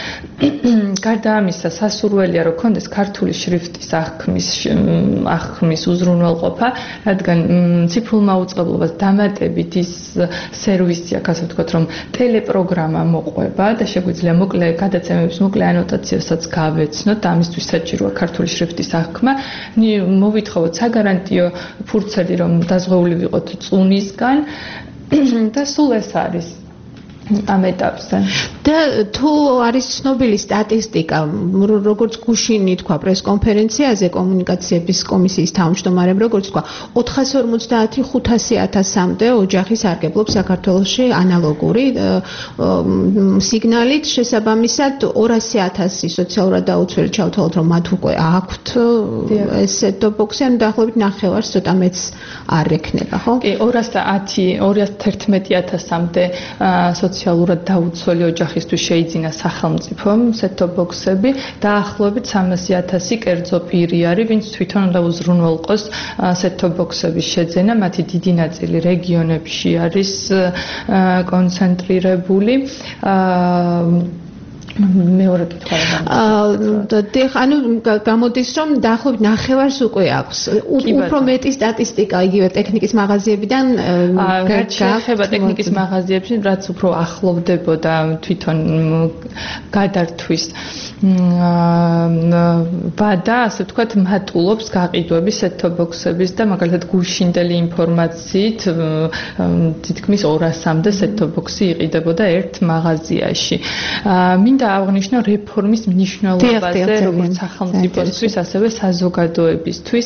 გარდა ამისა, სასურველია, რომ ჰქონდეს ქართული შრიფტის აღქმის აღქმის უზრუნველყოფა, რადგან ციფრულ მაუწყებლობას დამატებით ის სერვისი აქვს, ასე ვთქვათ, რომ ტელეპროგრამა მოყვება და შეგვიძლია მოკლე გადაცემების მოკლე ანოტაციასაც გავეცნოთ და ამისთვის საჭიროა ქართული შრიფტის აღქმა. მოვითხოვოთ საგარანტიო ფურცელი, რომ დაზღვეული ვიყოთ წუნისგან და სულ ეს არის ამ ეტაპზე. და თუ არის ცნობილი სტატისტიკა, როგორც გუშინი თქვა პრესკონფერენციაზე კომუნიკაციების კომისიის თავმჯდომარემ, როგორც თქვა, ოთხას ორმოცდაათი ხუთასი ათასამდე ოჯახი სარგებლობს საქართველოში ანალოგური სიგნალით, შესაბამისად ორასი ათასი სოციალურად დაუცველი ჩავთვალოთ, რომ მათ უკვე აქვთ ეს set-top box-ი, ან დაახლოებით ნახევარს ცოტა მეც არ ექნება, ხო? კი, ორასი ათი ორასი თერთმეტი ათასამდე სოციალურად დაუცველი ოჯახისთვის შეიძინა სახელმწიფომ set-top box-ები, დაახლოებით სამასი ათასი კერძო პირი არის, ვინც თვითონ უნდა უზრუნველყოს set-top box-ების შეძენა, მათი დიდი ნაწილი რეგიონებში არის კონცენტრირებული. მეორე კითხვა აა ანუ გამოდის რომ დაახლოებით ნახევარს უკვე აქვს. უფრო მეტი სტატისტიკა იგივე ტექნიკის მაღაზიებიდან გაიხება ტექნიკის მაღაზიებში, რაც უფრო ახლოვდებოდა თვითონ გადართვის ვადა, ასე ვთქვათ, მატულობს გაყიდვების set-top box-ების და მაგალითად გულშინდელი ინფორმაციით თითქმის ორასამდე set-top box-ი იყიდებოდა ერთ მაღაზიაში. მინდა აღნიშნო რეფორმის მნიშვნელობაზე, როგორც სახელმწიფოსთვის, ასევე საზოგადოებისთვის.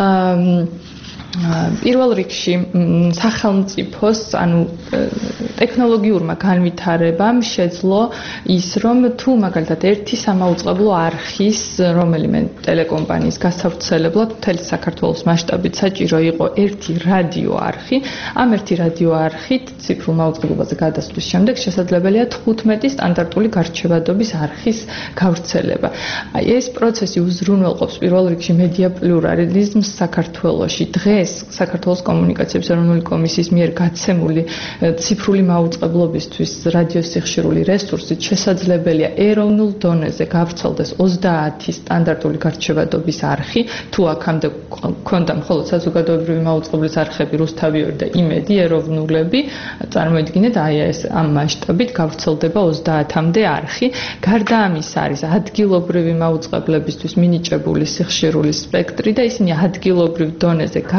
პირველ რიგში სახელმწიფოს, ანუ ტექნოლოგიურმა განვითარებამ შეძლო ის, რომ თუ მაგალითად ერთი სამაუწყებლო არხის, რომელიმე ტელეკომპანიის გასავრცელებლად მთელი საქართველოს მასშტაბით საჭირო იყო ერთი რადიო არხი, ამ ერთი რადიო არხით ციფრულ მაუწყებლობაზე გადასვლის შემდეგ შესაძლებელია თხუთმეტი სტანდარტული გარჩევადობის არხის გავრცელება. აი ეს პროცესი უზრუნველყოფს პირველ რიგში მედია პლურალიზმს საქართველოში. დღეს საქართველოს კომუნიკაციების ეროვნული კომისიის მიერ გაცემული ციფრული მაუწყებლობისთვის რადიოსიხშირული რესურსით შესაძლებელია ეროვნულ დონეზე გავრცელდეს ოცდაათი სტანდარტული გარჩევადობის არხი, თუ აქამდე ქონდა მხოლოდ საზოგადოებრივი მაუწყებლის არხები რუსთავიორი და იმედი ეროვნულები, წარმოიდგინეთ აი ეს ამ მასშტაბით გავრცელდება ოცდაათამდე არხი. გარდა ამისა არის ადგილობრივი მაუწყებლებისთვის მინიჭებული სიხშირული სპექტრი და ისინი ადგილობრივ დონეზე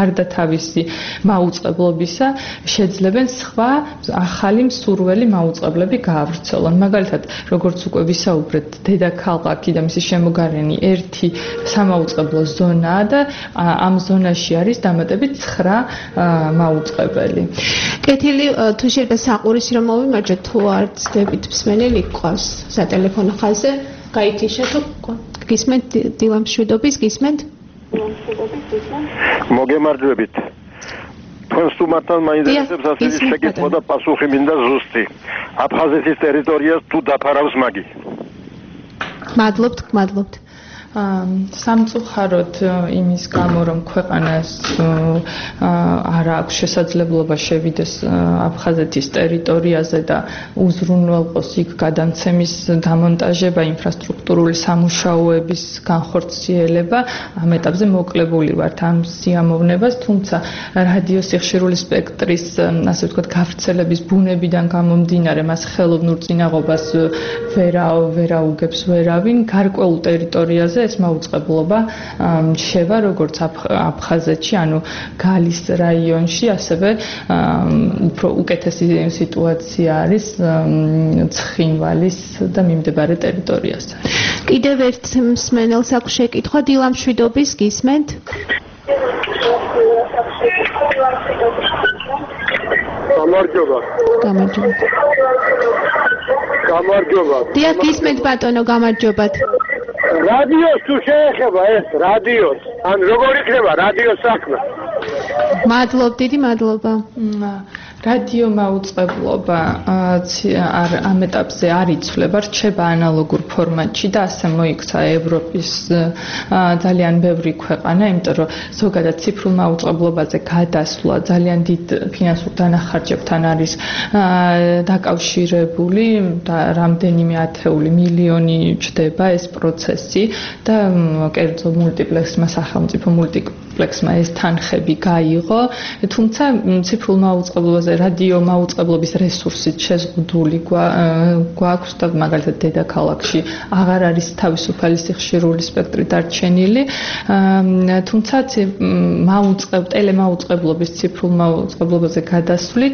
გარდა თავისი მაუწყებლობისა შეძლებენ სხვა ახალი მსურველი მაუწყებლები გაავრცელონ. მაგალითად, როგორც უკვე ვისაუბრეთ, დედაქალაქი და მისი შემოგარენი ერთი სამაუწყებლო ზონაა და ამ ზონაში არის დამატებით ცხრა მაუწყებელი. კეთილი, თუ შეიძლება საყურის რომ მოვიმარჯვეთ, თუ არ ცდებით მსმენელი გყავს სატელეფონო ხაზზე, გაიქიშეთ თუ გისმენთ დილამ შვიდობის, გისმენთ? მოგემარჯვებით. თქვენ სტუმართან მაინტერესებს ასეთი შეკითხვა და პასუხი მინდა ზუსტი. აფხაზეთის ტერიტორიას თუ დაფარავს მაგი? მადლობთ, მადლობთ. სამწუხაროდ იმის გამო რომ ქვეყანას არ აქვს შესაძლებლობა შევიდეს აფხაზეთის ტერიტორიაზე და უზრუნველყოს იქ გადამცემის დამონტაჟება, ინფრასტრუქტურული სამუშაოების განხორციელება, ამ ეტაპზე მოკლებული ვართ ამ სიამოვნებას, თუმცა რადიოსიხშირული სპექტრის, ასე ვთქვათ, გავრცელების ბუნებიდან გამომდინარე, მას ხელოვნურ წინაღობას ვერა ვერაუგებს ვერავინ, გარკვეულ ტერიტორიაზე ეს მაუწყებლობა შევა როგორც აფხაზეთში, ანუ გალის რაიონში, ასევე უფრო უკეთესი სიტუაცია არის ცხინვალის და მიმდებარე ტერიტორიაზე. კიდევ ერთ მსმენელს აქვს შეკითხვა, დილამ შვიდობის, გისმენთ? გამარჯობა. გამარჯობა. გამარჯობა. დიახ, გისმენთ ბატონო, გამარჯობათ. რადიოს თუ შეეხება ეს რადიოს, ან როგორ იქნება რადიოს საქმე? მადლობ, დიდი მადლობა. რადიო მაუწყებლობა არ ამ ეტაპზე არ იცვლება, რჩება ანალოგურ ფორმატში და ასე მოიქცა ევროპის ძალიან ბევრი ქვეყანა, იმიტომ რომ ზოგადად ციფრულ მაუწყებლობაზე გადასვლა ძალიან დიდ ფინანსურ დანახარჯებთან არის დაკავშირებული და რამდენიმე ათეული მილიონი ჩდება ეს პროცესი და კერძო მულტიპლექსმა, სახელმწიფო მულტიპლექსმა ეს თანხები გაიღო, თუმცა ციფრულ მაუწყებლობაზე რადიო მაუწყებლობის რესურსით შეზღუდული გვაქვს და მაგალითად დედაქალაქში აღარ არის თავისუფალი სიხშირული სპექტრი დარჩენილი, თუმცა მაუწყებ ტელემაუწყებლობის ციფრულ მაუწყებლობაზე გადასვლით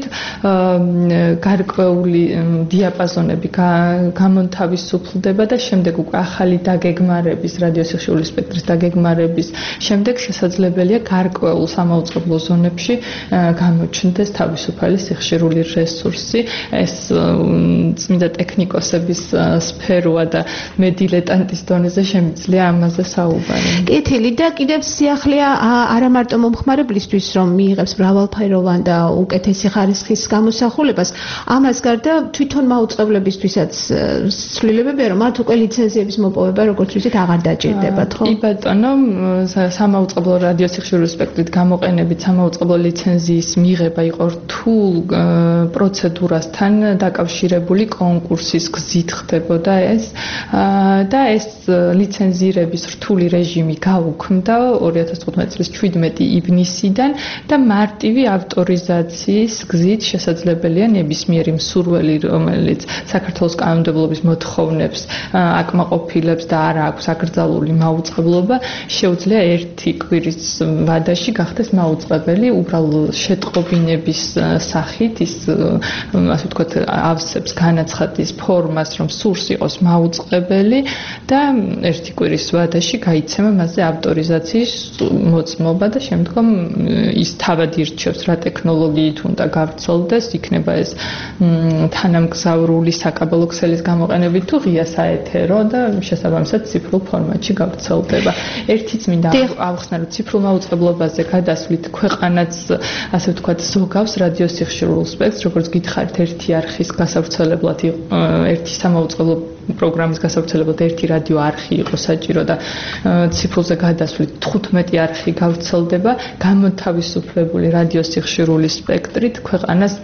გარკვეული დიაპაზონები გამონთავისუფლდება და შემდეგ უკვე ახალი დაგეგმარების, რადიოსიხშირული სპექტრის დაგეგმარების შემდეგ შესაძლებელია გარკვეულ სამაუწყებლო ზონებში გამოჩნდეს თავისუფალი სიხშირული რესურსი. ეს წმინდა ტექნიკოსების სფეროა და მე დილეტანტის დონეზე შემიძლია ამაზე საუბარი. კეთილი და კიდევ სიახლეა არა მარტო მომხმარებლისთვის, რომ მიიღებს მრავალფეროვან და უკეთესი ხარისხის გამოსახულებას, ამას გარდა თვითონ მაუწყებლებისთვისაც ცვლილებებია, რომ მათ უკვე ლიცენზიების მოპოვება, როგორც ვიცით, აღარ დაჭირდებათ, ხო? კი ბატონო, სამაუწყებლო რადიოსიხშირული სპექტრით გამოყენებით სამაუწყებლო ლიცენზიის მიღება იყო რთულ პროცედურასთან დაკავშირებული კონკურსის გზით ხდებოდა ეს და ეს ლიცენზირების რთული რეჟიმი გაუქმდა ორი ათას თხუთმეტი წლის შვიდმეტი ივნისიდან და მარტივი ავტორიზაციის გზით შესაძლებელია ნებისმიერი მსურველი, რომელიც საქართველოს კანონმდებლობის მოთხოვნებს აკმაყოფილებს და არ აქვს აკრძალული მაუწყებლობა, შეუძლია ერთი კვირის ვადაში გახდეს მაუწყებელი, უბრალოდ შეტყობინების სახით ის ასე ვთქვათ ავსებს განაცხადის ფორმას, რომ სურს იყოს მაუწყებელი და ერთი კვირის ვადაში გაიცემა მასზე ავტორიზაციის მოწმობა და შემდგომ ის თავად ირჩევს რა ტექნოლოგიით უნდა გავრცელდეს, იქნება ეს თანამგზავრული საკაბელო ქსელის გამოყენებით თუ ღია საეთერო და შესაბამისად ციფრულ ფორმატში გავრცელდება. ერთიც მინდა ავხსნა, რომ ციფრულ მაუწყებლობაზე გადასვლით ქვეყანაც ასე ვთქვათ ზოგავს რადიოსიხშირულ სპექტრს, როგორც გითხარით, ერთი არხის გასავრცელებლად ერთი სამაუწყებლო პროგრამის გასავრცელებლად ერთი რადიო არხი იყო საჭირო და ციფრულზე გადასვლით თხუთმეტი არხი გავრცელდება, გამოთავისუფლებული რადიოსიხშირული სპექტრით ქვეყანას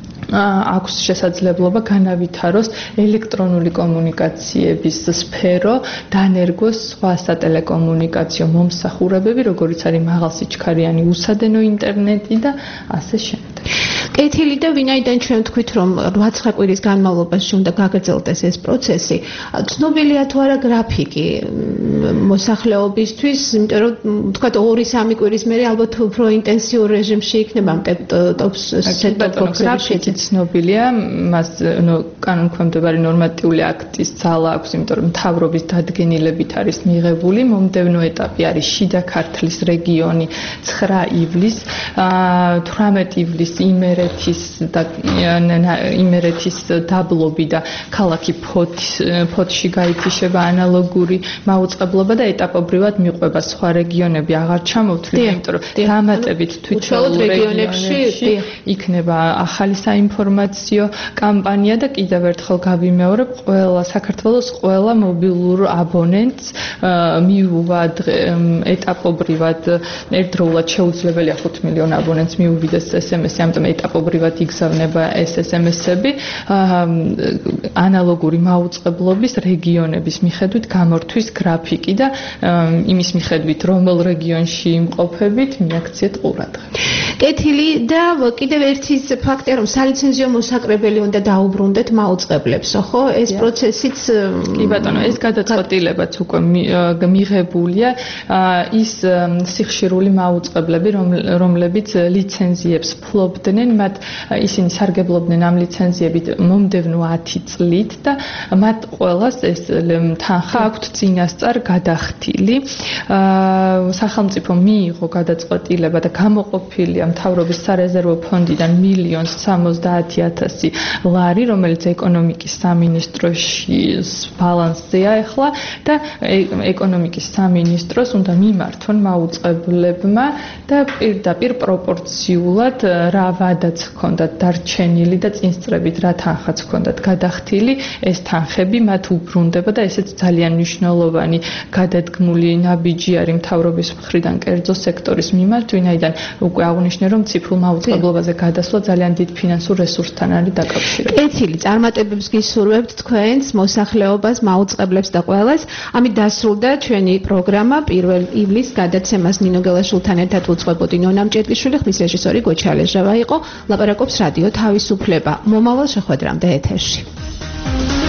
აქვს შესაძლებლობა განავითაროს ელექტრონული კომუნიკაციების სფერო, დანერგოს სხვა სატელეკომუნიკაციო მომსახურებები, როგორიც არის მაღალსიჩქარიანი უსადენო ინტერნეტი და ასე შემდეგ. კეთილი და ვინაიდან ჩვენ თქვით რომ რვა-ცხრა კვირის განმავლობაში უნდა გაგრძელდეს ეს პროცესი, ცნობილია თუ არა გრაფიკი მოსახლეობისთვის, იმიტომ რომ თქვა ორი-სამი კვირის მერე ალბათ უფრო ინტენსიურ რეჟიმში იქნება ტოპს სეტ-ტოპ გრაფიკი ცნობილია, მას ნუ კანონქვემდებარი ნორმატიული აქტის ძალა აქვს, იმიტომ რომ მთავრობის დადგენილებით არის მიღებული, მომდევნო ეტაპი არის შიდა ქართლის რეგიონი ცხრა ივლისს, თვრამეტი ივლისს იმერეთის და იმერეთის დაბლობი და ქალაქი ფოთში გაითიშება ანალოგური მაუწყებლობა და ეტაპობრივად მიყვება სხვა რეგიონები აღარ ჩამოვთვლით, იმიტომ რომ დამატებით თვითონ რეგიონებში იქნება ახალი საინფორმაციო კამპანია და კიდევ ერთხელ გავიმეორებ, ყველა საქართველოს ყველა მობილურ აბონენტს მიუვა ეტაპობრივად ერთდროულად შეუძლებელია ხუთ მილიონ აბონენტს მიუვიდეს ეს em es-ი, ამიტომ ეტაპობრივად იგზავნება ეს ეს em es-ები ანალოგური მაუწყებლობის რეგიონების მიხედვით გამორთვის გრაფიკი და იმის მიხედვით რომელ რეგიონში იმყოფებით მიაქციეთ ყურადღება. კეთილი და კიდევ ერთი ფაქტია რომ სალიცენზიო მოსაკრებელი უნდა დაუბრუნდეთ მაუწყებლებს, ხო? ეს პროცესიც კი ბატონო, ეს გადაწყვეტილებაც უკვე მიღებულია, ის სიხშირული მაუწყებლები, რომლებიც ლიცენზიებს ფლობდნენ, მათ ისინი სარგებლობდნენ ამ ლიცენზიებით მომდევნო ათი წლით და მათ ყველას ეს თანხა აქვთ წინასწარ გადახდილი. სახელმწიფო მიიღო გადაწყვეტილება და გამოყოფილია მთავრობის სარეზერვო ფონდიდან მილიონს სამოცდაათი ათასი ლარი, რომელიც ეკონომიკის სამინისტროში ბალანსზეა ახლა და ეკონომიკის სამინისტროს უნდა მიმართონ მაუწყებლებმა და პირდაპირ პროპორციულად რა ვადაც ჰქონდათ დარჩენილი და წინსწრებით რა თანხაც ჰქონდათ გადახდილი, ეს თანხები მათ უბრუნდება და ესეც ძალიან მნიშვნელოვანი გადადგმული ნაბიჯი არის მთავრობის მხრიდან კერძო სექტორის მიმართ, ვინაიდან უკვე აღნიშნე რომ ციფრულ მაუწყებლობაზე გადასვლა ძალიან დიდ ფინანსურ რესურსთან არის დაკავშირებული. კეთილი, წარმატებებს გისურვებთ თქვენს, მოსახლეობას, მაუწყებლებს და ყველას. ამით დასრულდა ჩვენი პროგრამა პირველ ივლისს გადაცემას ნინო გელაშვილთან ერთად უძღვებოდი ნონა მჭედლიშვილი, ხმის რეჟისორი გოჩა ლეჟავა იყო. ლაპარაკობს რადიო თავისუფლება. მომავალ შეხვედრამდე ეთერში.